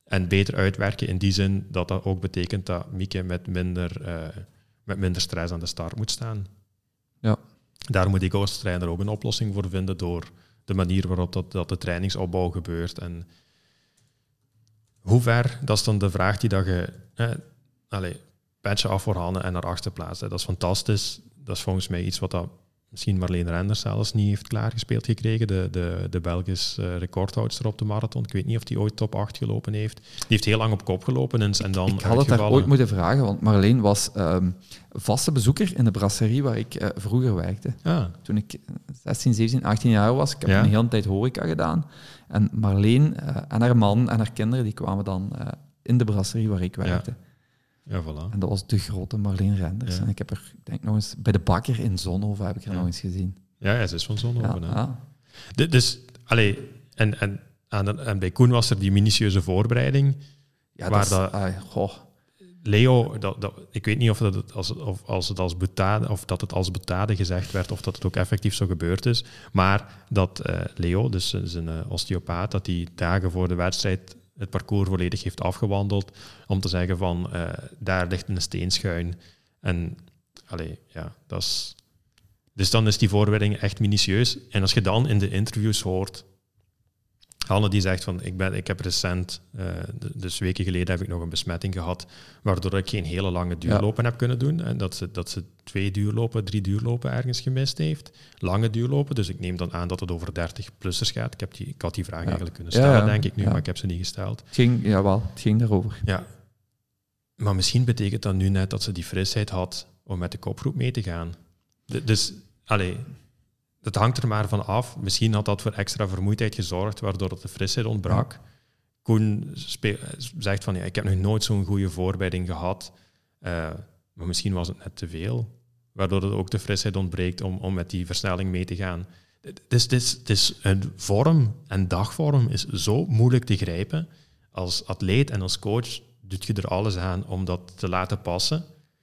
A: En beter uitwerken in die zin dat ook betekent dat Mieke met minder stress aan de start moet staan.
B: Ja.
A: Daar moet ik als trainer ook een oplossing voor vinden door de manier waarop dat de trainingsopbouw gebeurt. En hoe ver, dat is dan de vraag die dat je... patchen af voor handen en naar achter plaatsen. Dat is fantastisch. Dat is volgens mij iets wat dat misschien Marleen Renders zelfs niet heeft klaargespeeld gekregen. De Belgische recordhoudster op de marathon. Ik weet niet of die ooit top 8 gelopen heeft. Die heeft heel lang op kop gelopen en dan
B: ik had het daar ooit moeten vragen, want Marleen was vaste bezoeker in de brasserie waar ik vroeger werkte.
A: Ah.
B: Toen ik 16, 17, 18 jaar was. Ik heb een hele tijd horeca gedaan. En Marleen en haar man en haar kinderen die kwamen dan in de brasserie waar ik werkte.
A: Ja, voilà.
B: En dat was de grote Marleen Renders. Ja. En ik heb er, ik denk nog eens, bij de bakker in Zonhoven heb ik haar nog eens gezien.
A: Ja, ze is van Zonhoven. Dus, en bij Koen was er die minutieuze voorbereiding.
B: Ja,
A: waar Leo, ik weet niet of dat het als boutade gezegd werd, of dat het ook effectief zo gebeurd is, maar dat Leo, dus zijn osteopaat, dat die dagen voor de wedstrijd het parcours volledig heeft afgewandeld om te zeggen van, daar ligt een steen schuin. En, dat is... Dus dan is die voorbereiding echt minutieus. En als je dan in de interviews hoort, Hanne die zegt van, ik heb recent, dus weken geleden heb ik nog een besmetting gehad, waardoor ik geen hele lange duurlopen heb kunnen doen. En dat ze 2 duurlopen, 3 duurlopen ergens gemist heeft. Lange duurlopen, dus ik neem dan aan dat het over 30-plussers gaat. Ik had die vraag eigenlijk kunnen stellen, denk ik nu, maar ik heb ze niet gesteld.
B: Het ging daarover.
A: Ja. Maar misschien betekent dat nu net dat ze die frisheid had om met de kopgroep mee te gaan. Dus, het hangt er maar van af. Misschien had dat voor extra vermoeidheid gezorgd, waardoor het de frisheid ontbrak. Ja. Koen zegt van, ik heb nog nooit zo'n goede voorbereiding gehad. Maar misschien was het net te veel. Waardoor het ook de frisheid ontbreekt om met die versnelling mee te gaan. Het is een vorm en dagvorm is zo moeilijk te grijpen. Als atleet en als coach doet je er alles aan om dat te laten passen.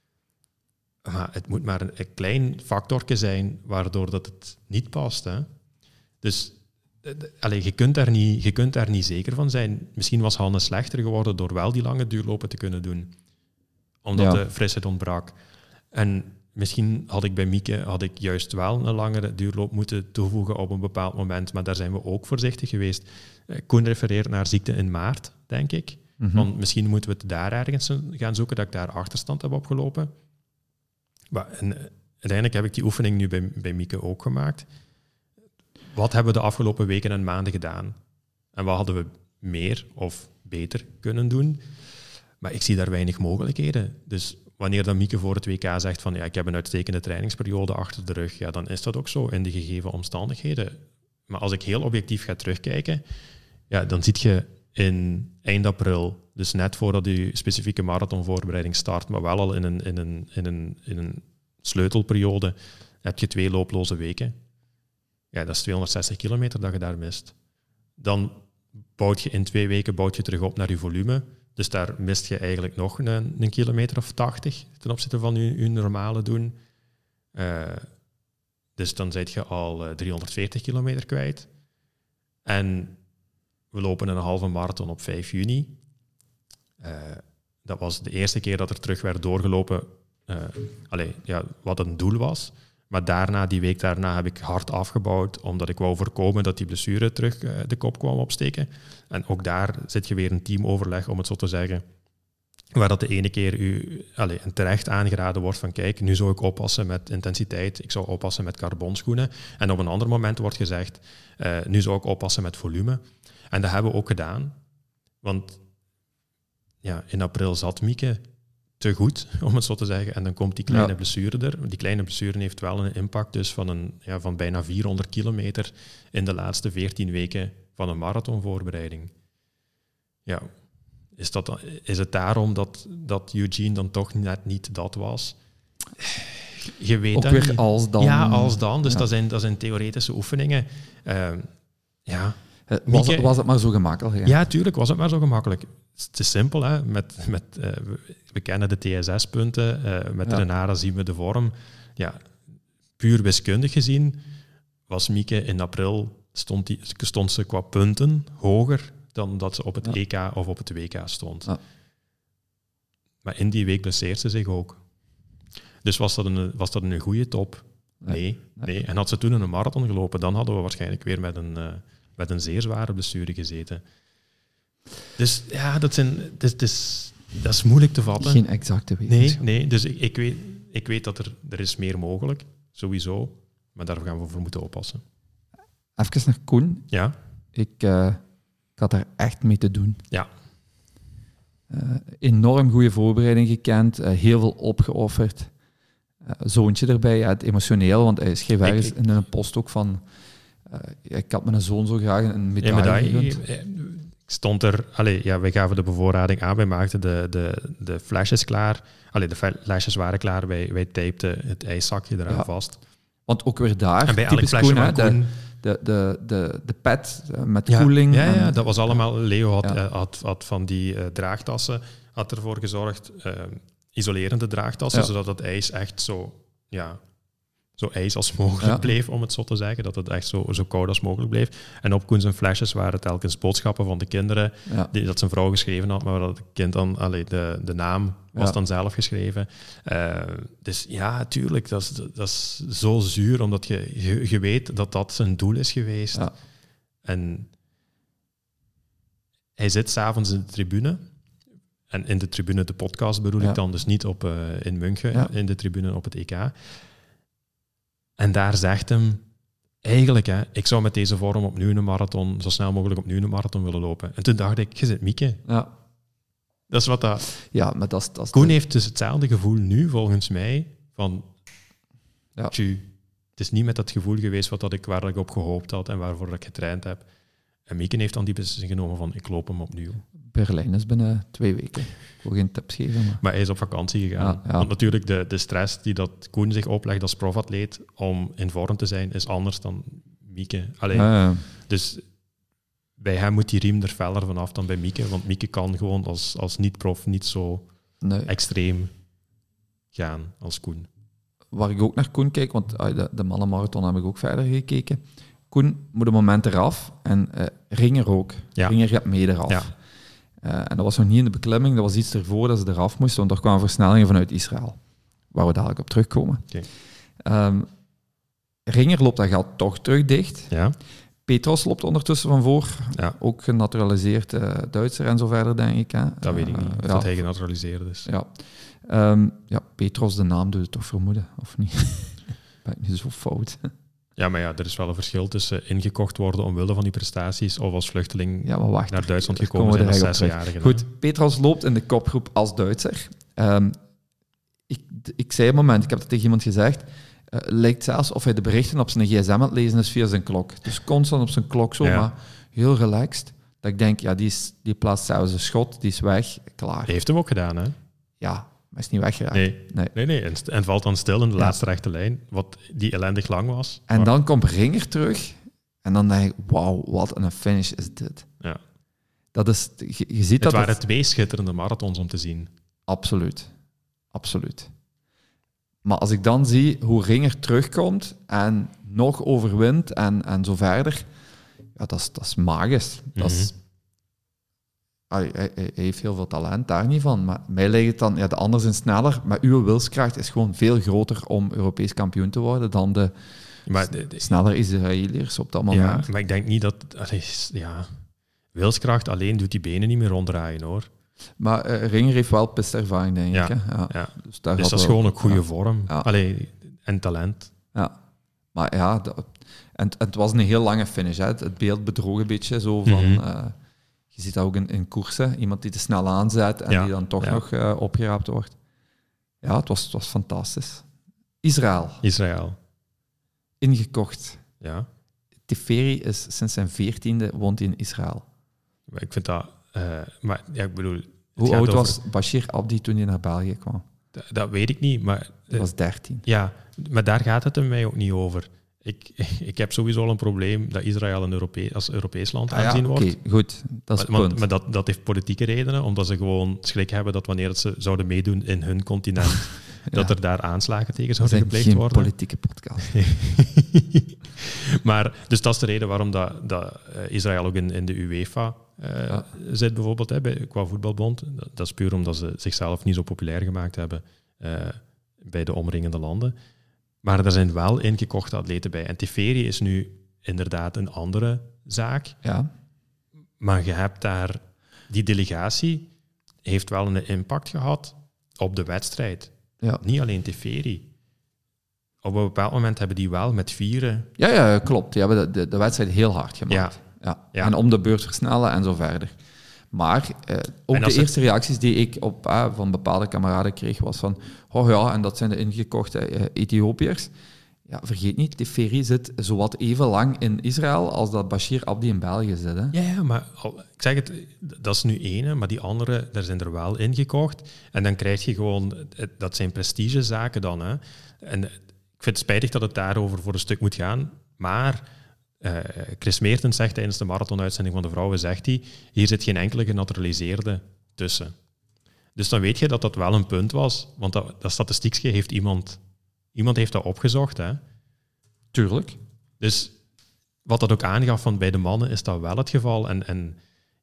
A: Maar het moet maar een klein factorje zijn waardoor dat het niet past. Hè? Dus je kunt daar niet zeker van zijn. Misschien was Hanne slechter geworden door wel die lange duurlopen te kunnen doen. Omdat de frisheid ontbrak. En misschien had ik bij Mieke juist wel een langere duurloop moeten toevoegen op een bepaald moment. Maar daar zijn we ook voorzichtig geweest. Koen refereert naar ziekte in maart, denk ik. Mm-hmm. Want misschien moeten we het daar ergens gaan zoeken, dat ik daar achterstand heb opgelopen. Maar uiteindelijk heb ik die oefening nu bij Mieke ook gemaakt. Wat hebben we de afgelopen weken en maanden gedaan? En wat hadden we meer of beter kunnen doen? Maar ik zie daar weinig mogelijkheden. Dus wanneer dan Mieke voor het WK zegt van ik heb een uitstekende trainingsperiode achter de rug, dan is dat ook zo in de gegeven omstandigheden. Maar als ik heel objectief ga terugkijken, dan zie je in eind april, dus net voordat je specifieke marathonvoorbereiding start, maar wel al in een sleutelperiode, heb je 2 looploze weken. Ja, dat is 260 kilometer dat je daar mist. Dan bouwt je in 2 weken terug op naar je volume. Dus daar mist je eigenlijk nog een kilometer of 80 ten opzichte van je normale doen. Dus dan zit je al 340 kilometer kwijt. En we lopen een halve marathon op 5 juni. Dat was de eerste keer dat er terug werd doorgelopen, wat een doel was. Maar die week daarna heb ik hard afgebouwd, omdat ik wou voorkomen dat die blessure terug de kop kwam opsteken. En ook daar zit je weer een teamoverleg, om het zo te zeggen, waar dat de ene keer en terecht aangeraden wordt van kijk, nu zou ik oppassen met intensiteit, ik zou oppassen met carbonschoenen. En op een ander moment wordt gezegd, nu zou ik oppassen met volume. En dat hebben we ook gedaan. Want in april zat Mieke te goed, om het zo te zeggen. En dan komt die kleine blessure er. Die kleine blessure heeft wel een impact dus van bijna 400 kilometer in de laatste 14 weken van een marathonvoorbereiding. Ja, is het daarom dat Eugene dan toch net niet dat was? Je weet
B: ook
A: dat
B: weer
A: niet.
B: Als dan.
A: Ja, als dan. Dus dat zijn theoretische oefeningen.
B: Was het maar zo gemakkelijk?
A: Ja, tuurlijk was het maar zo gemakkelijk. Het is simpel, hè. We kennen de TSS-punten. Met Renara zien we de vorm. Ja, puur wiskundig gezien was Mieke in april, stond ze qua punten hoger dan dat ze op het EK of op het WK stond.
B: Ja.
A: Maar in die week blesseert ze zich ook. Dus was dat een goede top? Nee. En had ze toen een marathon gelopen, dan hadden we waarschijnlijk weer met een zeer zware blessure gezeten. Dus ja, dat is moeilijk te vatten.
B: Geen exacte wetenschap.
A: Nee, dus ik weet dat er is meer mogelijk, sowieso. Maar daar gaan we voor moeten oppassen.
B: Even naar Koen.
A: Ja?
B: Ik had daar echt mee te doen.
A: Ja.
B: Enorm goede voorbereiding gekend, heel veel opgeofferd. Zoontje erbij, het emotioneel, want hij schreef ergens in een post ook van ik had mijn zoon zo graag een medaille gegund.
A: Stond er, wij gaven de bevoorrading aan, wij maakten de flesjes klaar. De flesjes waren klaar, wij tapten het ijszakje eraan vast.
B: Want ook weer daar,
A: en bij elk flesje
B: Koen,
A: van Koen...
B: De pet met koeling.
A: Ja, dat was allemaal... Leo had van die draagtassen, had ervoor gezorgd, isolerende draagtassen, zodat het ijs echt zo ijs als mogelijk bleef, om het zo te zeggen. Dat het echt zo koud als mogelijk bleef. En op Koen zijn flesjes waren telkens boodschappen van de kinderen, dat zijn vrouw geschreven had, maar dat het kind dan... de naam was dan zelf geschreven. Dus ja, tuurlijk, dat is zo zuur, omdat je weet dat zijn doel is geweest. Ja. En hij zit 's avonds in de tribune. En in de tribune, de podcast bedoel ik dan, dus niet in München, in de tribune op het EK. En daar zegt hem, eigenlijk, ik zou met deze vorm opnieuw een marathon, zo snel mogelijk opnieuw een marathon willen lopen. En toen dacht ik, je zit Mieke.
B: Ja.
A: Dat is wat dat...
B: Ja, maar dat is
A: Koen heeft dus hetzelfde gevoel nu, volgens mij, van... Ja. Tju, het is niet met dat gevoel geweest waar ik op gehoopt had en waarvoor ik getraind heb. En Mieke heeft dan die beslissing genomen van, ik loop hem opnieuw.
B: Berlijn is binnen 2 weken. Ik wil geen tips geven. Maar
A: hij is op vakantie gegaan. Ja. Want natuurlijk, de stress die dat Koen zich oplegt als profatleet om in vorm te zijn, is anders dan Mieke. Dus bij hem moet die riem er feller vanaf dan bij Mieke. Want Mieke kan gewoon als niet-prof niet zo extreem gaan als Koen.
B: Waar ik ook naar Koen kijk, want de mannenmarathon heb ik ook verder gekeken. Koen moet een moment eraf en Ringer ook. Ja. Ringer gaat mee eraf. Ja. En dat was nog niet in de beklimming, dat was iets ervoor dat ze eraf moesten, want er kwamen versnellingen vanuit Israël, waar we dadelijk op terugkomen. Okay. Ringer loopt dat gat toch terug dicht. Ja. Petros loopt ondertussen van voor, ook genaturaliseerd Duitser en zo verder, denk ik. Hè.
A: Dat weet ik niet, dat hij genaturaliseerd is.
B: Ja. Petros, de naam doet het toch vermoeden, of niet? Ben ik niet zo fout?
A: Ja, maar er is wel een verschil tussen ingekocht worden omwille van die prestaties of als vluchteling naar Duitsland gekomen zijn als 6-jarige.
B: Goed, Petros loopt in de kopgroep als Duitser. Ik zei op het moment, ik heb het tegen iemand gezegd, lijkt zelfs of hij de berichten op zijn gsm aan het lezen is via zijn klok. Dus constant op zijn klok zo, maar heel relaxed. Dat ik denk, die plaatst zelfs een schot, die is weg, klaar.
A: Hij heeft hem ook gedaan, hè?
B: Ja. Maar is niet weggeraakt.
A: Nee. En valt dan stil in de laatste rechte lijn, wat die ellendig lang was.
B: En dan komt Ringer terug en dan denk ik, wauw, wat een finish is dit. Ja. Dat is, je ziet
A: het waren 2 schitterende marathons om te zien.
B: Absoluut. Maar als ik dan zie hoe Ringer terugkomt en nog overwint en zo verder, dat is magisch. Dat is... Hij heeft heel veel talent, daar niet van. Maar mij lijkt het dan, de anderen zijn sneller, maar uw wilskracht is gewoon veel groter om Europees kampioen te worden dan de sneller Israëliërs op dat moment.
A: Ja, maar ik denk niet dat... wilskracht alleen doet die benen niet meer ronddraaien, hoor.
B: Maar Ringer heeft wel pistervaring, denk ik. Hè?
A: Ja. Dus dat is gewoon een goede vorm. Ja. En talent.
B: Ja. Maar en het was een heel lange finish. Hè. Het beeld bedroog een beetje zo van... Je ziet dat ook in koersen. Iemand die te snel aanzet en die dan toch nog opgeraapt wordt. Ja, het was fantastisch. Israël. Ingekocht.
A: Ja.
B: Teferi is sinds zijn 14e woont in Israël.
A: Maar ik vind dat... maar ik bedoel...
B: Hoe oud was Bashir Abdi toen hij naar België kwam?
A: Dat weet ik niet, maar...
B: Hij was 13.
A: Ja, maar daar gaat het mij ook niet over. Ik heb sowieso al een probleem dat Israël als Europees land aanzien wordt.
B: Oké, goed. Dat is het punt.
A: Maar dat heeft politieke redenen, omdat ze gewoon schrik hebben dat wanneer ze zouden meedoen in hun continent, dat er daar aanslagen tegen zouden gepleegd worden.
B: Geen politieke podcast.
A: Maar, dus dat is de reden waarom dat Israël ook in de UEFA zit bijvoorbeeld qua voetbalbond. Dat is puur omdat ze zichzelf niet zo populair gemaakt hebben bij de omringende landen. Maar er zijn wel ingekochte atleten bij. En Teferi is nu inderdaad een andere zaak.
B: Ja.
A: Maar je hebt daar... Die delegatie heeft wel een impact gehad op de wedstrijd.
B: Ja.
A: Niet alleen Teferi. Op een bepaald moment hebben die wel met vieren...
B: Ja, klopt. Die hebben de wedstrijd heel hard gemaakt. Ja. En om de beurt versnellen en zo verder. Maar ook de eerste reacties die ik van bepaalde kameraden kreeg, was van, oh ja, en dat zijn de ingekochte Ethiopiërs. Ja, vergeet niet, Teferi zit zowat even lang in Israël als dat Bashir Abdi in België zit. Hè?
A: Ja, maar ik zeg het, dat is nu ene, maar die andere, daar zijn er wel ingekocht. En dan krijg je gewoon, dat zijn prestigezaken dan. Hè. En ik vind het spijtig dat het daarover voor een stuk moet gaan, maar... Chris Meertens zegt tijdens de marathonuitzending van de vrouwen, zegt hij, hier zit geen enkele genaturaliseerde tussen. Dus dan weet je dat dat wel een punt was, want dat statistiekje heeft iemand heeft dat opgezocht. Hè?
B: Tuurlijk.
A: Dus wat dat ook aangaf van bij de mannen, is dat wel het geval. En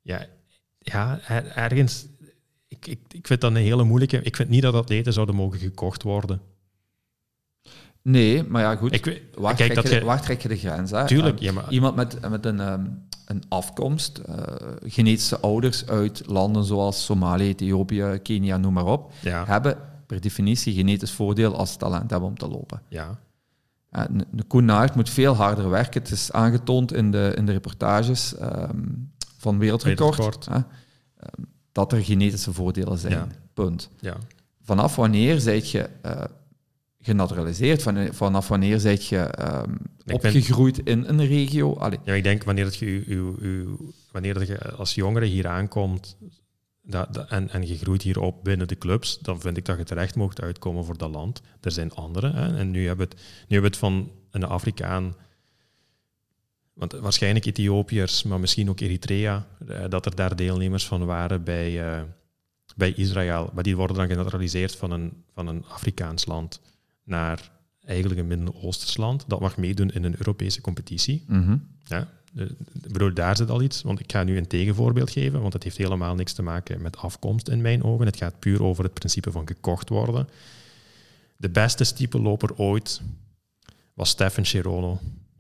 A: ergens, ik vind dat een hele moeilijke... Ik vind niet dat atleten zouden mogen gekocht worden.
B: Nee, maar ja, goed. Waar trek je de grens? Hè?
A: Tuurlijk, ja, maar...
B: Iemand met een afkomst, genetische ouders uit landen zoals Somalië, Ethiopië, Kenia, noem maar op, hebben per definitie genetisch voordeel als ze talent hebben om te lopen.
A: Ja.
B: Een Koen Naert moet veel harder werken. Het is aangetoond in de reportages van Wereldrecord dat er genetische voordelen zijn. Ja. Punt.
A: Ja.
B: Vanaf wanneer zijt je... genaturaliseerd, vanaf wanneer zijt je opgegroeid in een regio? Allee.
A: Ja, ik denk wanneer je als jongere hier aankomt en je groeit hier op binnen de clubs, dan vind ik dat je terecht mocht uitkomen voor dat land. Er zijn anderen. Hè? En nu hebben we het van een Afrikaan, want waarschijnlijk Ethiopiërs, maar misschien ook Eritrea, dat er daar deelnemers van waren bij Israël. Maar die worden dan genaturaliseerd van een Afrikaans land naar eigenlijk een Midden-Oosters land. Dat mag meedoen in een Europese competitie.
B: Mm-hmm.
A: Ja, ik bedoel, daar zit al iets. Want ik ga nu een tegenvoorbeeld geven, want het heeft helemaal niks te maken met afkomst in mijn ogen. Het gaat puur over het principe van gekocht worden. De beste stiepelloper ooit was Stefan Cherono.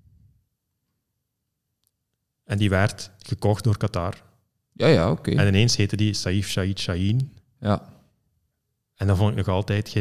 A: En die werd gekocht door Qatar.
B: Ja, oké.
A: En ineens heette die Saif Shahid Shaheen.
B: Ja.
A: En dan vond ik nog altijd...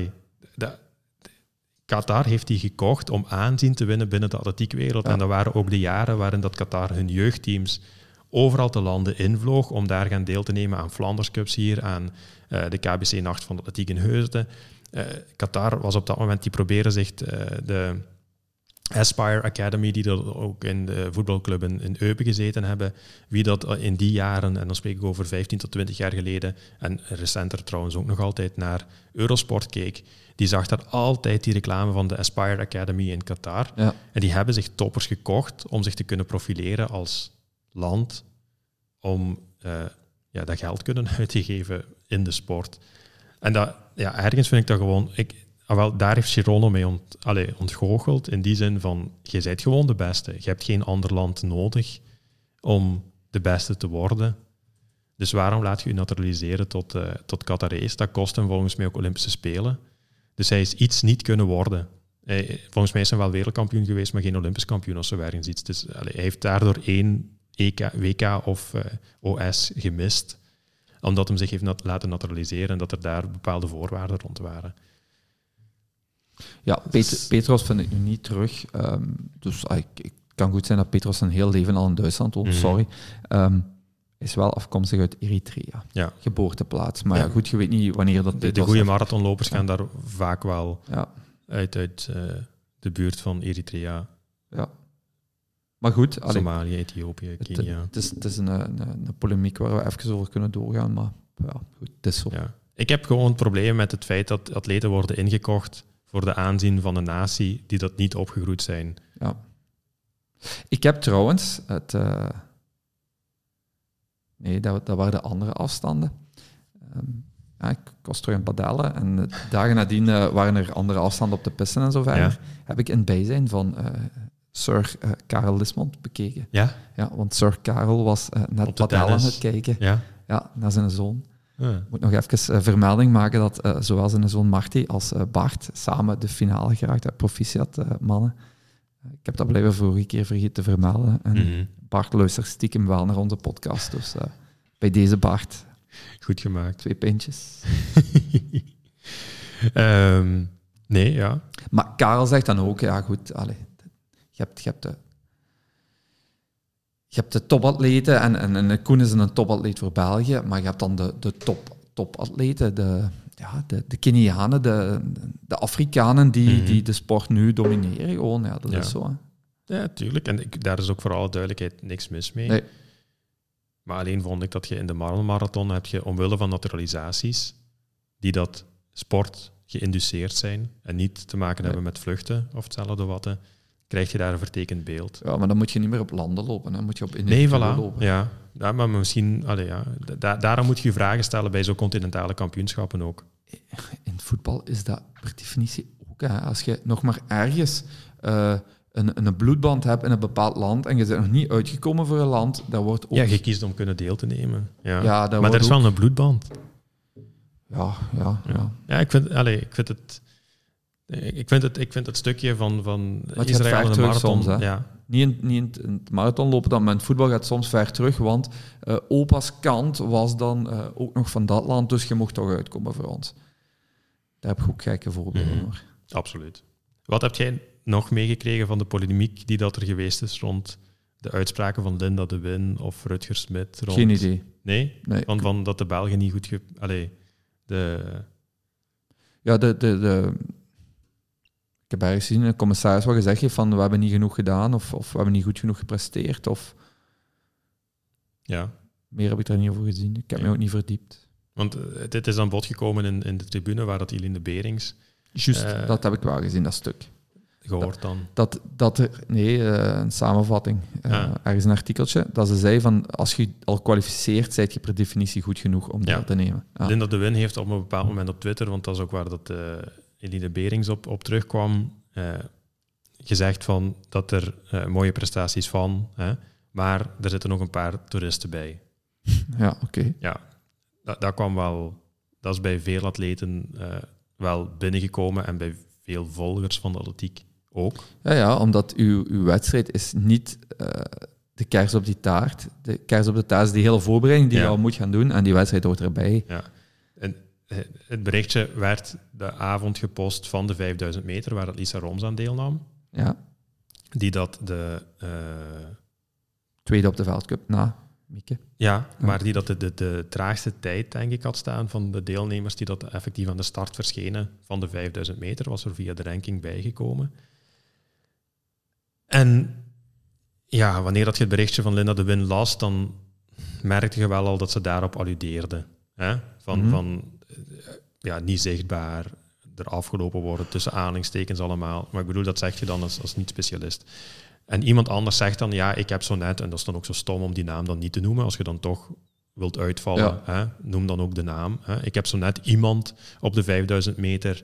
A: Qatar heeft die gekocht om aanzien te winnen binnen de atletiekwereld. Ja. En dat waren ook de jaren waarin dat Qatar hun jeugdteams overal te landen invloog om daar gaan deel te nemen aan Flanders Cups hier, aan de KBC Nacht van de Atletiek in Heusden. Qatar was op dat moment, die probeerde zich de Aspire Academy, die dat ook in de voetbalclub in Eupen gezeten hebben, wie dat in die jaren, en dan spreek ik over 15 tot 20 jaar geleden, en recenter trouwens ook nog altijd naar Eurosport keek, die zag daar altijd die reclame van de Aspire Academy in Qatar.
B: Ja.
A: En die hebben zich toppers gekocht om zich te kunnen profileren als land, om dat geld kunnen uit te geven in de sport. En dat, ergens vind ik dat gewoon... daar heeft Cherono mee ontgoocheld, in die zin van, je bent gewoon de beste. Je hebt geen ander land nodig om de beste te worden. Dus waarom laat je je naturaliseren tot Qatarees? Dat kost hem volgens mij ook Olympische Spelen. Dus hij is iets niet kunnen worden. Volgens mij is hij wel wereldkampioen geweest, maar geen Olympisch kampioen of zo ergens iets. Dus hij heeft daardoor 1 WK of OS gemist, omdat hem zich heeft laten naturaliseren en dat er daar bepaalde voorwaarden rond waren.
B: Ja, Petros vind ik nu niet terug. Dus het kan goed zijn dat Petros zijn heel leven al in Duitsland woont, sorry. Is wel afkomstig uit Eritrea, geboorteplaats. Maar ja, goed, je weet niet wanneer dat...
A: De goede marathonlopers gaan daar vaak wel uit de buurt van Eritrea.
B: Ja. Maar goed...
A: Somalië, Ethiopië, Kenia.
B: Het is een polemiek waar we even over kunnen doorgaan, maar ja, goed, het is zo. Ja.
A: Ik heb gewoon problemen met het feit dat atleten worden ingekocht voor de aanzien van een natie die dat niet opgegroeid zijn.
B: Ja. Ik heb trouwens het... Nee, dat waren de andere afstanden. Ik was terug in padellen en de dagen nadien waren er andere afstanden op de pisten en zo verder. Ja. Heb ik in bijzijn van Sir Karel Lismond bekeken.
A: Ja?
B: Ja, want Sir Karel was net padel aan het kijken.
A: Ja,
B: naar zijn zoon.
A: Ja.
B: Ik moet nog even vermelding maken dat zowel zijn zoon Marty als Bart samen de finale geraakt hebben. Proficiat, mannen. Ik heb dat blijven vorige keer vergeten te vermelden. En Bart luistert stiekem wel naar onze podcast. Dus bij deze Bart.
A: Goed gemaakt.
B: 2 pintjes.
A: Nee, ja.
B: Maar Karel zegt dan ook, ja goed, je hebt de topatleten en Koen is een topatleet voor België, maar je hebt dan de topatleten, de Kenianen, de Afrikanen die de sport nu domineren. Gewoon, ja, dat is zo. Hè.
A: Ja, tuurlijk. En daar is ook voor alle duidelijkheid niks mis mee.
B: Nee.
A: Maar alleen vond ik dat je in de marathon heb je, omwille van naturalisaties, die dat sport geïnduceerd zijn en niet te maken hebben met vluchten of hetzelfde wat, krijg je daar een vertekend beeld.
B: Ja, maar dan moet je niet meer op landen lopen, dan moet je op individuen lopen.
A: Ja, maar misschien... daarom moet je vragen stellen bij zo'n continentale kampioenschappen ook.
B: In voetbal is dat per definitie ook. Hè. Als je nog maar ergens een bloedband hebt in een bepaald land en je bent nog niet uitgekomen voor een land, dat wordt ook...
A: Ja, je kiest om kunnen deel te nemen.
B: Ja,
A: maar er is wel een bloedband.
B: Ja.
A: Ja, ik vind het stukje van
B: Israël en de marathon...
A: Soms,
B: ja. Niet in het marathon lopen dan, maar in het voetbal gaat soms ver terug, want opa's kant was dan ook nog van dat land, dus je mocht toch uitkomen voor ons. Daar heb ik ook gekke voorbeelden hoor.
A: Absoluut. Wat heb jij nog meegekregen van de polemiek die dat er geweest is rond de uitspraken van Linda de Win of Rutger Smit? Rond...
B: Geen idee.
A: Nee? Van dat de Belgen niet goed...
B: Ik heb ergens gezien, een commissaris wat gezegd heeft van we hebben niet genoeg gedaan of we hebben niet goed genoeg gepresteerd. Of...
A: Ja.
B: Meer heb ik daar niet over gezien. Ik heb me ook niet verdiept.
A: Want dit is aan bod gekomen in de tribune waar dat Eline Berings...
B: Juist, dat heb ik wel gezien, dat stuk.
A: Gehoord dan?
B: Een samenvatting. Ergens een artikeltje, dat ze zei van als je al kwalificeert, zijt je per definitie goed genoeg om deel te nemen. Ja.
A: Linda de Win heeft op een bepaald moment op Twitter, want dat is ook waar dat Eline Berings op terugkwam, gezegd van dat er mooie prestaties van, maar er zitten nog een paar toeristen bij.
B: Ja, oké.
A: Ja, dat kwam wel... Dat is bij veel atleten wel binnengekomen en bij veel volgers van de atletiek ook.
B: Ja, omdat uw wedstrijd is niet de kers op die taart. De kers op de taart is die hele voorbereiding die je al moet gaan doen en die wedstrijd hoort erbij.
A: Ja. En het berichtje werd de avond gepost van de 5000 meter, waar dat Lisa Roms aan deelnam.
B: Ja.
A: Die dat de...
B: tweede op de Veldcup, na Mieke.
A: Ja, maar die dat de traagste tijd, denk ik, had staan van de deelnemers die dat effectief aan de start verschenen van de 5000 meter, was er via de ranking bijgekomen. En ja, wanneer dat je het berichtje van Linda de Win las, dan merkte je wel al dat ze daarop alludeerde. Hè? Van niet zichtbaar, er afgelopen worden, tussen aanhalingstekens allemaal. Maar ik bedoel, dat zeg je dan als niet-specialist. En iemand anders zegt dan, ja, ik heb zo net, en dat is dan ook zo stom om die naam dan niet te noemen, als je dan toch wilt uitvallen, noem dan ook de naam. Hè? Ik heb zo net iemand op de 5000 meter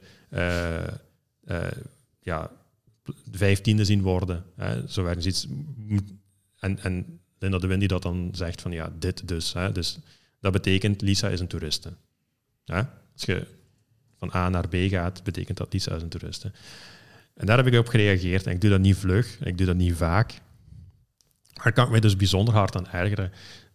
A: 15e zien worden. Hè? Zo ergens iets. En Linda de Win die dat dan zegt van, ja, dit dus. Hè? Dus dat betekent, Lisa is een toeriste. Hè? Als je van A naar B gaat, betekent dat Lisa is een toeriste. En daar heb ik op gereageerd. En ik doe dat niet vlug, ik doe dat niet vaak. Maar kan ik mij dus bijzonder hard aan ergeren.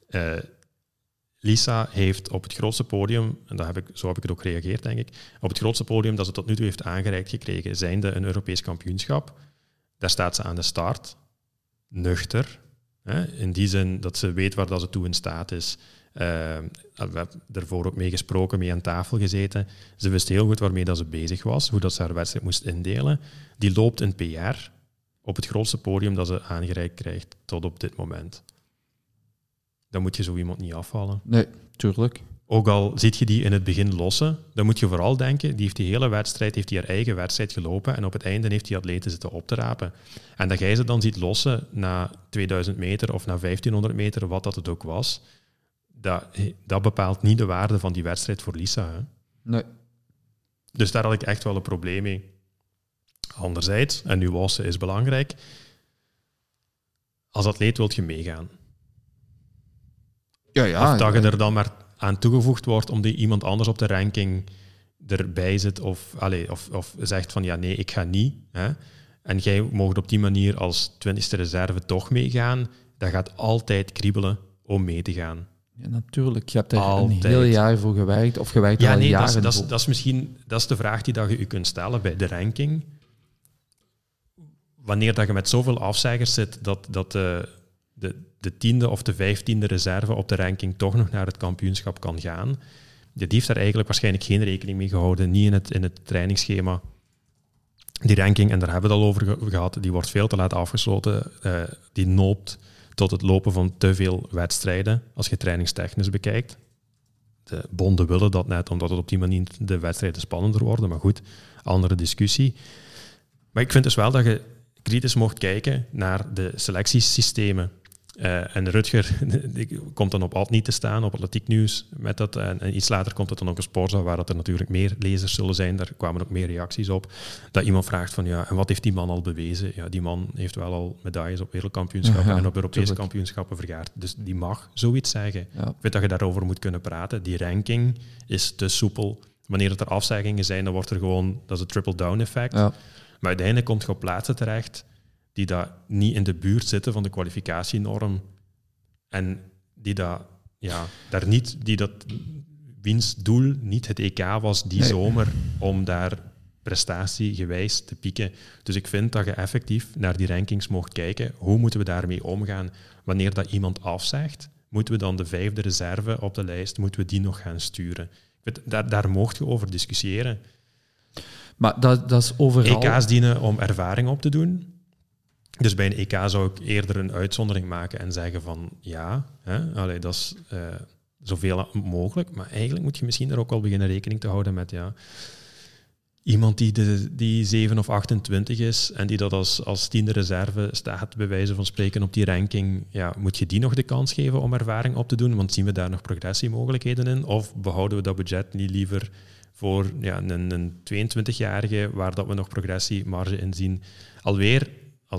A: Lisa heeft op het grootste podium, en zo heb ik het ook gereageerd, denk ik, op het grootste podium dat ze tot nu toe heeft aangereikt gekregen, zijnde een Europees kampioenschap. Daar staat ze aan de start, nuchter. Hè, in die zin dat ze weet waar dat ze toe in staat is. We hebben ervoor ook mee gesproken, mee aan tafel gezeten. Ze wist heel goed waarmee dat ze bezig was, hoe dat ze haar wedstrijd moest indelen. Die loopt een PR op het grootste podium dat ze aangereikt krijgt tot op dit moment. Dan moet je zo iemand niet afvallen.
B: Nee, tuurlijk.
A: Ook al ziet je die in het begin lossen, dan moet je vooral denken, die heeft die hele wedstrijd, heeft die haar eigen wedstrijd gelopen en op het einde heeft die atleten zitten op te rapen. En dat jij ze dan ziet lossen na 2000 meter of na 1500 meter, wat dat het ook was, dat bepaalt niet de waarde van die wedstrijd voor Lisa. Hè?
B: Nee.
A: Dus daar had ik echt wel een probleem mee. Anderzijds, en nuance is belangrijk, als atleet wil je meegaan.
B: Ja,
A: of dat je er dan maar aan toegevoegd wordt omdat iemand anders op de ranking erbij zit of zegt van ja, nee, ik ga niet. Hè? En jij mag op die manier als 20e reserve toch meegaan. Dat gaat altijd kriebelen om mee te gaan.
B: Ja, natuurlijk. Je hebt er een heel jaar voor gewerkt. Of gewerkt al jaren voor.
A: Dat is misschien de vraag die dat je kunt stellen bij de ranking. Wanneer dat je met zoveel afzeggers zit dat de 10e of de 15e reserve op de ranking toch nog naar het kampioenschap kan gaan. Die heeft daar eigenlijk waarschijnlijk geen rekening mee gehouden. Niet in het trainingsschema. Die ranking, en daar hebben we het al over gehad, die wordt veel te laat afgesloten. Die noopt tot het lopen van te veel wedstrijden, als je trainingstechnisch bekijkt. De bonden willen dat net, omdat het op die manier de wedstrijden spannender worden. Maar goed, andere discussie. Maar ik vind dus wel dat je kritisch mocht kijken naar de selectiesystemen. En Rutger die komt dan op Alt niet te staan, op Atletiek Nieuws. Met dat, en iets later komt het dan ook een Sportza, waar dat er natuurlijk meer lezers zullen zijn. Daar kwamen ook meer reacties op. Dat iemand vraagt van, ja, en wat heeft die man al bewezen? Ja, die man heeft wel al medailles op wereldkampioenschappen en op Europese kampioenschappen vergaard. Dus die mag zoiets zeggen. Ja. Ik vind dat je daarover moet kunnen praten. Die ranking is te soepel. Wanneer het er afzeggingen zijn, dan wordt er gewoon, dat is het triple-down effect. Ja. Maar uiteindelijk komt je op plaatsen terecht die dat niet in de buurt zitten van de kwalificatienorm en die dat wiens doel niet het EK was die zomer om daar prestatiegewijs te pieken. Dus ik vind dat je effectief naar die rankings mocht kijken. Hoe moeten we daarmee omgaan? Wanneer dat iemand afzegt, moeten we dan de 5e reserve op de lijst, moeten we die nog gaan sturen? Daar mocht je over discussiëren.
B: Maar dat is overal...
A: EK's dienen om ervaring op te doen. Dus bij een EK zou ik eerder een uitzondering maken en zeggen van ja, dat is zoveel mogelijk. Maar eigenlijk moet je misschien er ook wel beginnen rekening te houden met iemand die 7 of 28 is en die dat als 10e reserve staat, bij wijze van spreken, op die ranking. Ja, moet je die nog de kans geven om ervaring op te doen? Want zien we daar nog progressiemogelijkheden in? Of behouden we dat budget niet liever voor een 22-jarige waar dat we nog progressiemarge in zien? Alweer,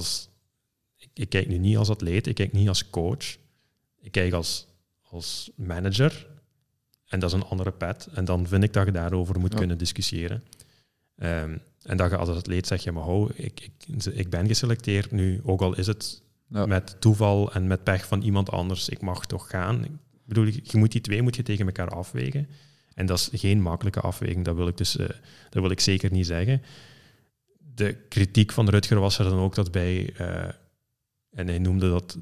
A: ik kijk nu niet als atleet, ik kijk niet als coach. Ik kijk als manager. En dat is een andere pet. En dan vind ik dat je daarover moet kunnen discussiëren. En dat je als atleet zegt, ja, maar ik ben geselecteerd nu, ook al is het met toeval en met pech van iemand anders, ik mag toch gaan. Ik bedoel, je moet die twee tegen elkaar afwegen. En dat is geen makkelijke afweging, dat wil ik zeker niet zeggen. De kritiek van Rutger was er dan ook dat bij, en hij noemde dat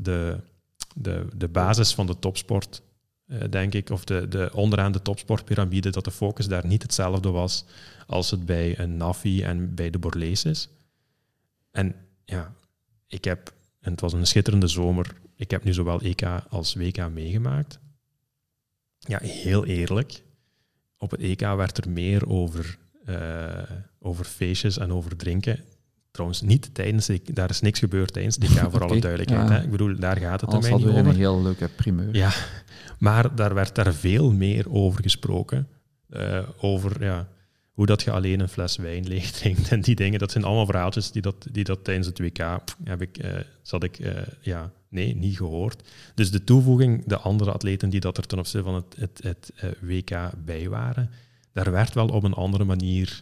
A: de basis van de topsport, denk ik, of de onderaan de topsportpyramide, dat de focus daar niet hetzelfde was als het bij een NAFI en bij de Borlees is. En ja, en het was een schitterende zomer, ik heb nu zowel EK als WK meegemaakt. Ja, heel eerlijk, op het EK werd er meer over feestjes en over drinken. Trouwens, niet daar is niks gebeurd tijdens het EK, voor alle duidelijkheid. Ja. Hè? Ik bedoel, daar gaat het mij niet over.
B: Een heel leuke primeur.
A: Ja, maar daar werd daar veel meer over gesproken. Over hoe dat je alleen een fles wijn leeg drinkt en die dingen. Dat zijn allemaal verhaaltjes die dat tijdens het WK niet gehoord. Dus de toevoeging, de andere atleten die dat er ten opzichte van het WK bij waren, daar werd wel op een andere manier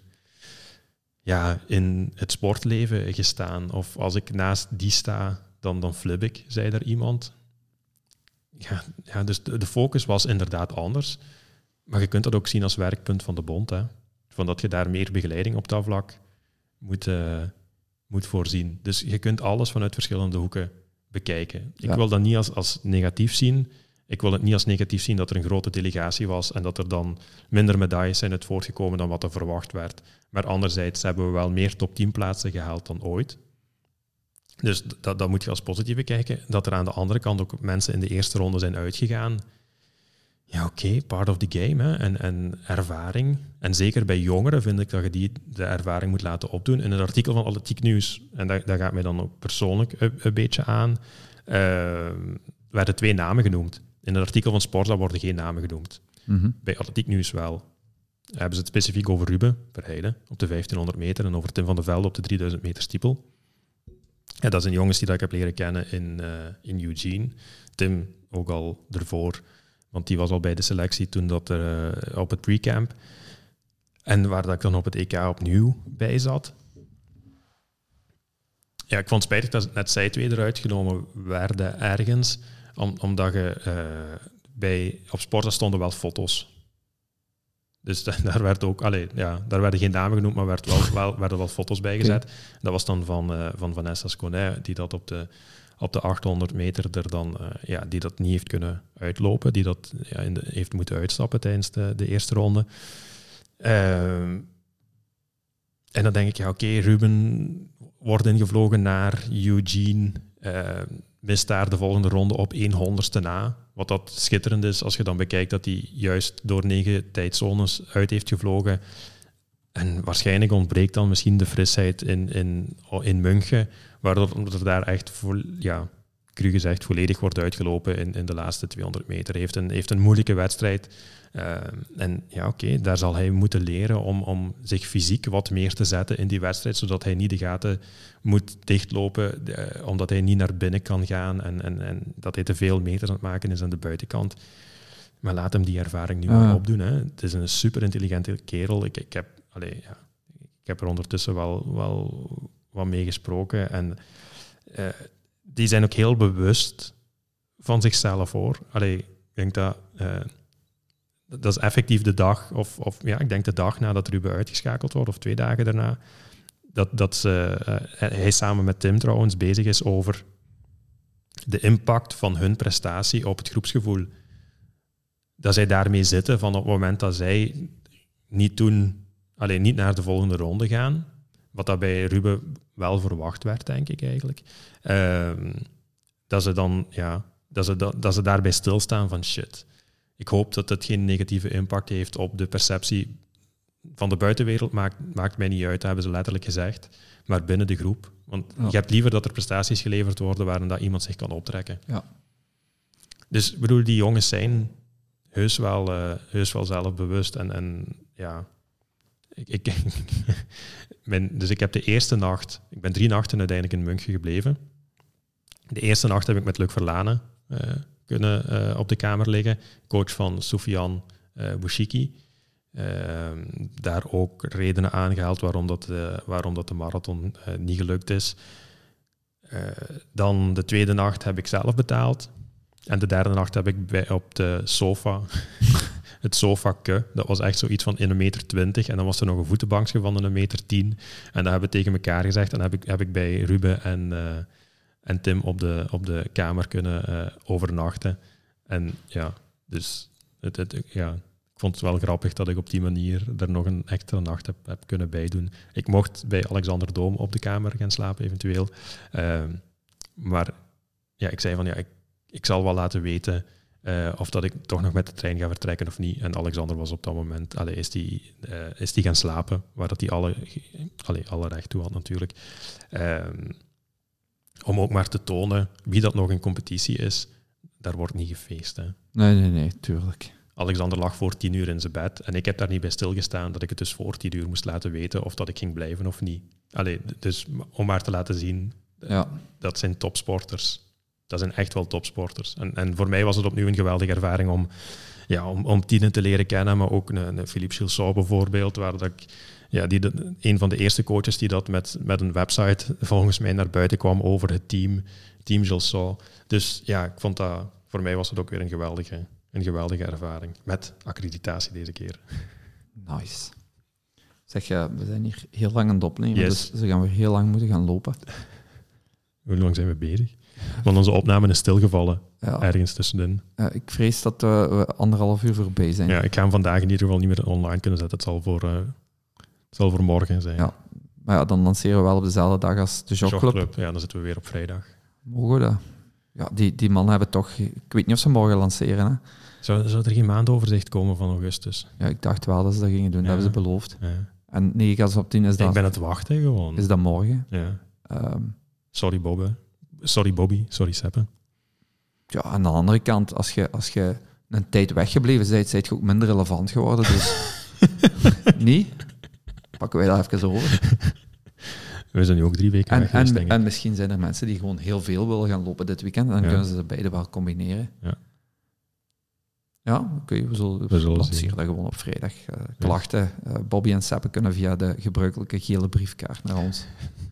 A: in het sportleven gestaan. Of als ik naast die sta, dan flip ik, zei er iemand. Ja, dus de focus was inderdaad anders. Maar je kunt dat ook zien als werkpunt van de bond. Hè. Van dat je daar meer begeleiding op dat vlak moet voorzien. Dus je kunt alles vanuit verschillende hoeken bekijken. Ik wil dat niet als negatief zien. Ik wil het niet als negatief zien dat er een grote delegatie was en dat er dan minder medailles zijn uit voortgekomen dan wat er verwacht werd. Maar anderzijds hebben we wel meer top 10 plaatsen gehaald dan ooit. Dus dat moet je als positief bekijken. Dat er aan de andere kant ook mensen in de eerste ronde zijn uitgegaan. Ja, oké, part of the game. Hè. En ervaring. En zeker bij jongeren vind ik dat je de ervaring moet laten opdoen. In het artikel van Atletiek Nieuws, en dat gaat mij dan ook persoonlijk een beetje aan, werden 2 namen genoemd. In het artikel van Sportza worden geen namen genoemd. Mm-hmm. Bij Atletiek Nieuws wel. Hebben ze het specifiek over Ruben Verheijden op de 1500 meter en over Tim van de Velde op de 3000 meter stiepel. Ja, dat zijn jongens die dat ik heb leren kennen in Eugene. Tim ook al ervoor, want die was al bij de selectie toen dat er op het pre-camp. En waar dat ik dan op het EK opnieuw bij zat. Ja, ik vond het spijtig dat net zij twee eruit genomen werden ergens, omdat je op Sporza stonden wel foto's. Dus daar werd ook, daar werden geen namen genoemd, maar werden wel foto's bij gezet. Okay. Dat was dan van Vanessa Sconet, die dat op de 800 meter er dan, die dat niet heeft kunnen uitlopen, die dat heeft moeten uitstappen tijdens de eerste ronde. En dan denk ik, oké, Ruben wordt ingevlogen naar Eugene, mist daar de volgende ronde op 100ste na. Wat dat schitterend is als je dan bekijkt dat hij juist door 9 tijdzones uit heeft gevlogen. En waarschijnlijk ontbreekt dan misschien de frisheid in München, waardoor er daar echt, cru gezegd, volledig wordt uitgelopen in de laatste 200 meter. Hij heeft een moeilijke wedstrijd. Daar zal hij moeten leren om zich fysiek wat meer te zetten in die wedstrijd, zodat hij niet de gaten moet dichtlopen, omdat hij niet naar binnen kan gaan en dat hij te veel meters aan het maken is aan de buitenkant. Maar laat hem die ervaring nu maar opdoen. Hè. Het is een super intelligente kerel. Ik heb er ondertussen wel wat mee gesproken. En die zijn ook heel bewust van zichzelf, hoor. Ik denk dat is effectief de dag, ik denk de dag nadat Ruben uitgeschakeld wordt, of 2 dagen daarna, dat hij samen met Tim trouwens bezig is over de impact van hun prestatie op het groepsgevoel. Dat zij daarmee zitten van op het moment dat zij niet naar de volgende ronde gaan, wat dat bij Ruben wel verwacht werd, denk ik eigenlijk, dat ze dan, dat ze daarbij stilstaan van shit. Ik hoop dat het geen negatieve impact heeft op de perceptie van de buitenwereld. Maakt mij niet uit, dat hebben ze letterlijk gezegd. Maar binnen de groep. Want je hebt liever dat er prestaties geleverd worden waarin dat iemand zich kan optrekken. Ja. Dus ik bedoel, die jongens zijn heus wel zelfbewust. Dus ik heb de eerste nacht... Ik ben 3 nachten uiteindelijk in München gebleven. De eerste nacht heb ik met Luc Verlane kunnen op de kamer liggen. Coach van Soufiane Bouchiki. Daar ook redenen aangehaald waarom dat de marathon niet gelukt is. Dan de tweede nacht heb ik zelf betaald. En de derde nacht heb ik op de sofa, het sofa-ke, dat was echt zoiets van 1,20 meter. En dan was er nog een voetenbankje van 1,10 meter. En dat hebben we tegen elkaar gezegd. En heb ik bij Ruben en Tim op de kamer kunnen overnachten. En ja, dus ik vond het wel grappig dat ik op die manier er nog een extra nacht heb kunnen bijdoen. Ik mocht bij Alexander Doom op de kamer gaan slapen, eventueel. Maar ja, ik zei van ik zal wel laten weten of dat ik toch nog met de trein ga vertrekken of niet. En Alexander was op dat moment, is die gaan slapen, waar dat hij alle recht toe had natuurlijk. Om ook maar te tonen wie dat nog in competitie is, daar wordt niet gefeest. Hè.
B: Nee, tuurlijk.
A: Alexander lag voor 10 uur in zijn bed en ik heb daar niet bij stilgestaan dat ik het dus voor 10 uur moest laten weten of dat ik ging blijven of niet. Dus om maar te laten zien, dat zijn topsporters. Dat zijn echt wel topsporters. En voor mij was het opnieuw een geweldige ervaring om Tine te leren kennen, maar ook een Philippe Gilsois bijvoorbeeld, waar dat een van de eerste coaches die dat met een website volgens mij naar buiten kwam over het team Gilsois. Dus ja, ik vond dat, voor mij was het ook weer een geweldige ervaring. Met accreditatie deze keer.
B: Nice. Zeg, we zijn hier heel lang aan het opnemen, dus ze gaan weer heel lang moeten gaan lopen.
A: Hoe lang zijn we bezig? Want onze opname is stilgevallen, ergens tussenin.
B: Ik vrees dat we 1,5 uur voorbij zijn.
A: Ja, ik ga hem vandaag in ieder geval niet meer online kunnen zetten. Het zal voor morgen zijn.
B: Ja. Maar ja, dan lanceren we wel op dezelfde dag als de Jogclub.
A: Ja, dan zitten we weer op vrijdag.
B: Mogen we dat? Ja, die mannen hebben toch... Ik weet niet of ze morgen lanceren, hè.
A: Zou er geen maandoverzicht komen van augustus?
B: Ja, ik dacht wel dat ze dat gingen doen. Dat hebben ze beloofd. Ja. En 9 op 10 is dat...
A: Ik ben het wachten gewoon.
B: Is dat morgen?
A: Ja. Sorry Bobby, sorry Seppe.
B: Ja, aan de andere kant, als je een tijd weggebleven bent, je ook minder relevant geworden. Dus niet? Pakken wij dat even over.
A: We zijn nu ook 3 weken weg geweest, denk ik.
B: En misschien zijn er mensen die gewoon heel veel willen gaan lopen dit weekend. En dan kunnen ze beide wel combineren. Ja, oké, we zullen lanceren dat gewoon op vrijdag. Klachten, Bobby en Seppe kunnen via de gebruikelijke gele briefkaart naar ons.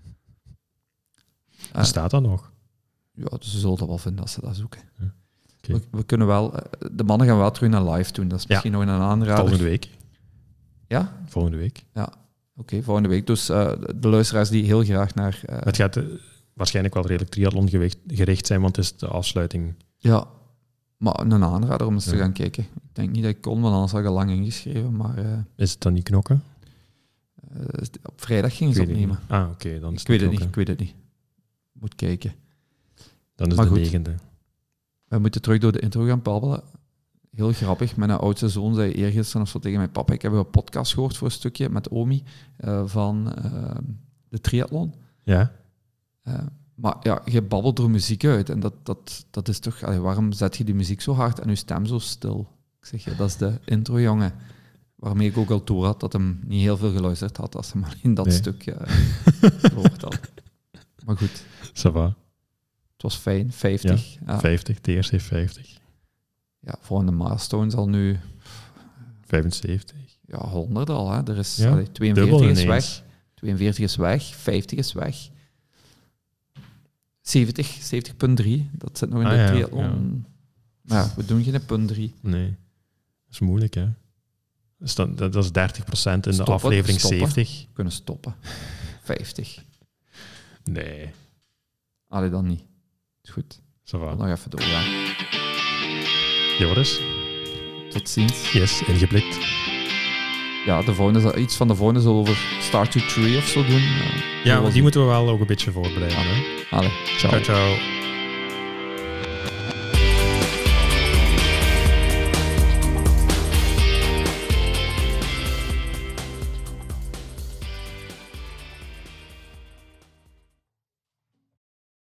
A: Bestaat dat nog?
B: Ja, dus ze zullen dat wel vinden als ze dat zoeken.
A: Ja. Okay.
B: We kunnen wel... De mannen gaan wel terug naar live doen. Dat is misschien nog een aanrader.
A: Volgende week.
B: Ja?
A: Volgende week.
B: Ja, oké, volgende week. Dus de luisteraars die heel graag naar...
A: Het gaat waarschijnlijk wel redelijk triathlon gericht zijn, want het is de afsluiting.
B: Ja, maar een aanrader om eens te gaan kijken. Ik denk niet dat ik kon, want anders had ik al lang ingeschreven. Maar,
A: is het dan niet knokken?
B: Op vrijdag ging ze opnemen.
A: Oké, dan is
B: ik weet het niet. Moet kijken.
A: Dan is de 9e.
B: We moeten terug door de intro gaan babbelen. Heel grappig. Mijn oudste zoon zei eergisteren of zo tegen mijn papa, ik heb een podcast gehoord voor een stukje met Omi van de triathlon.
A: Ja.
B: Maar ja, je babbelt door muziek uit. En dat is toch... waarom zet je die muziek zo hard en je stem zo stil? Ik zeg je, dat is de intro, jongen. Waarmee ik ook al door had dat hem niet heel veel geluisterd had als hij alleen dat stuk gehoord had. Maar goed.
A: Ça va.
B: Het was fijn. 50.
A: Ja, 50. De eerste heeft 50.
B: Ja, volgende milestone zal nu...
A: 75.
B: Ja, 100 al. Hè. Er is
A: 42
B: is weg. 42 is weg. 50 is weg. 70,3. Dat zit nog in de triathlon. Maar ja, we doen geen punt 3.
A: Nee. Dat is moeilijk, hè. Dus dat is 30% in de aflevering 70.
B: We kunnen stoppen. 50.
A: Nee.
B: Allee, dan niet. Is goed.
A: Zo va.
B: Nog even doorgaan.
A: Joris.
B: Tot ziens.
A: Yes, ingeblikt.
B: Ja, iets van de volgende zullen we over Star to 3 of zo doen.
A: Ja, die moeten we wel ook een beetje voorbereiden. Hè?
B: Allee, ciao.
A: Ciao.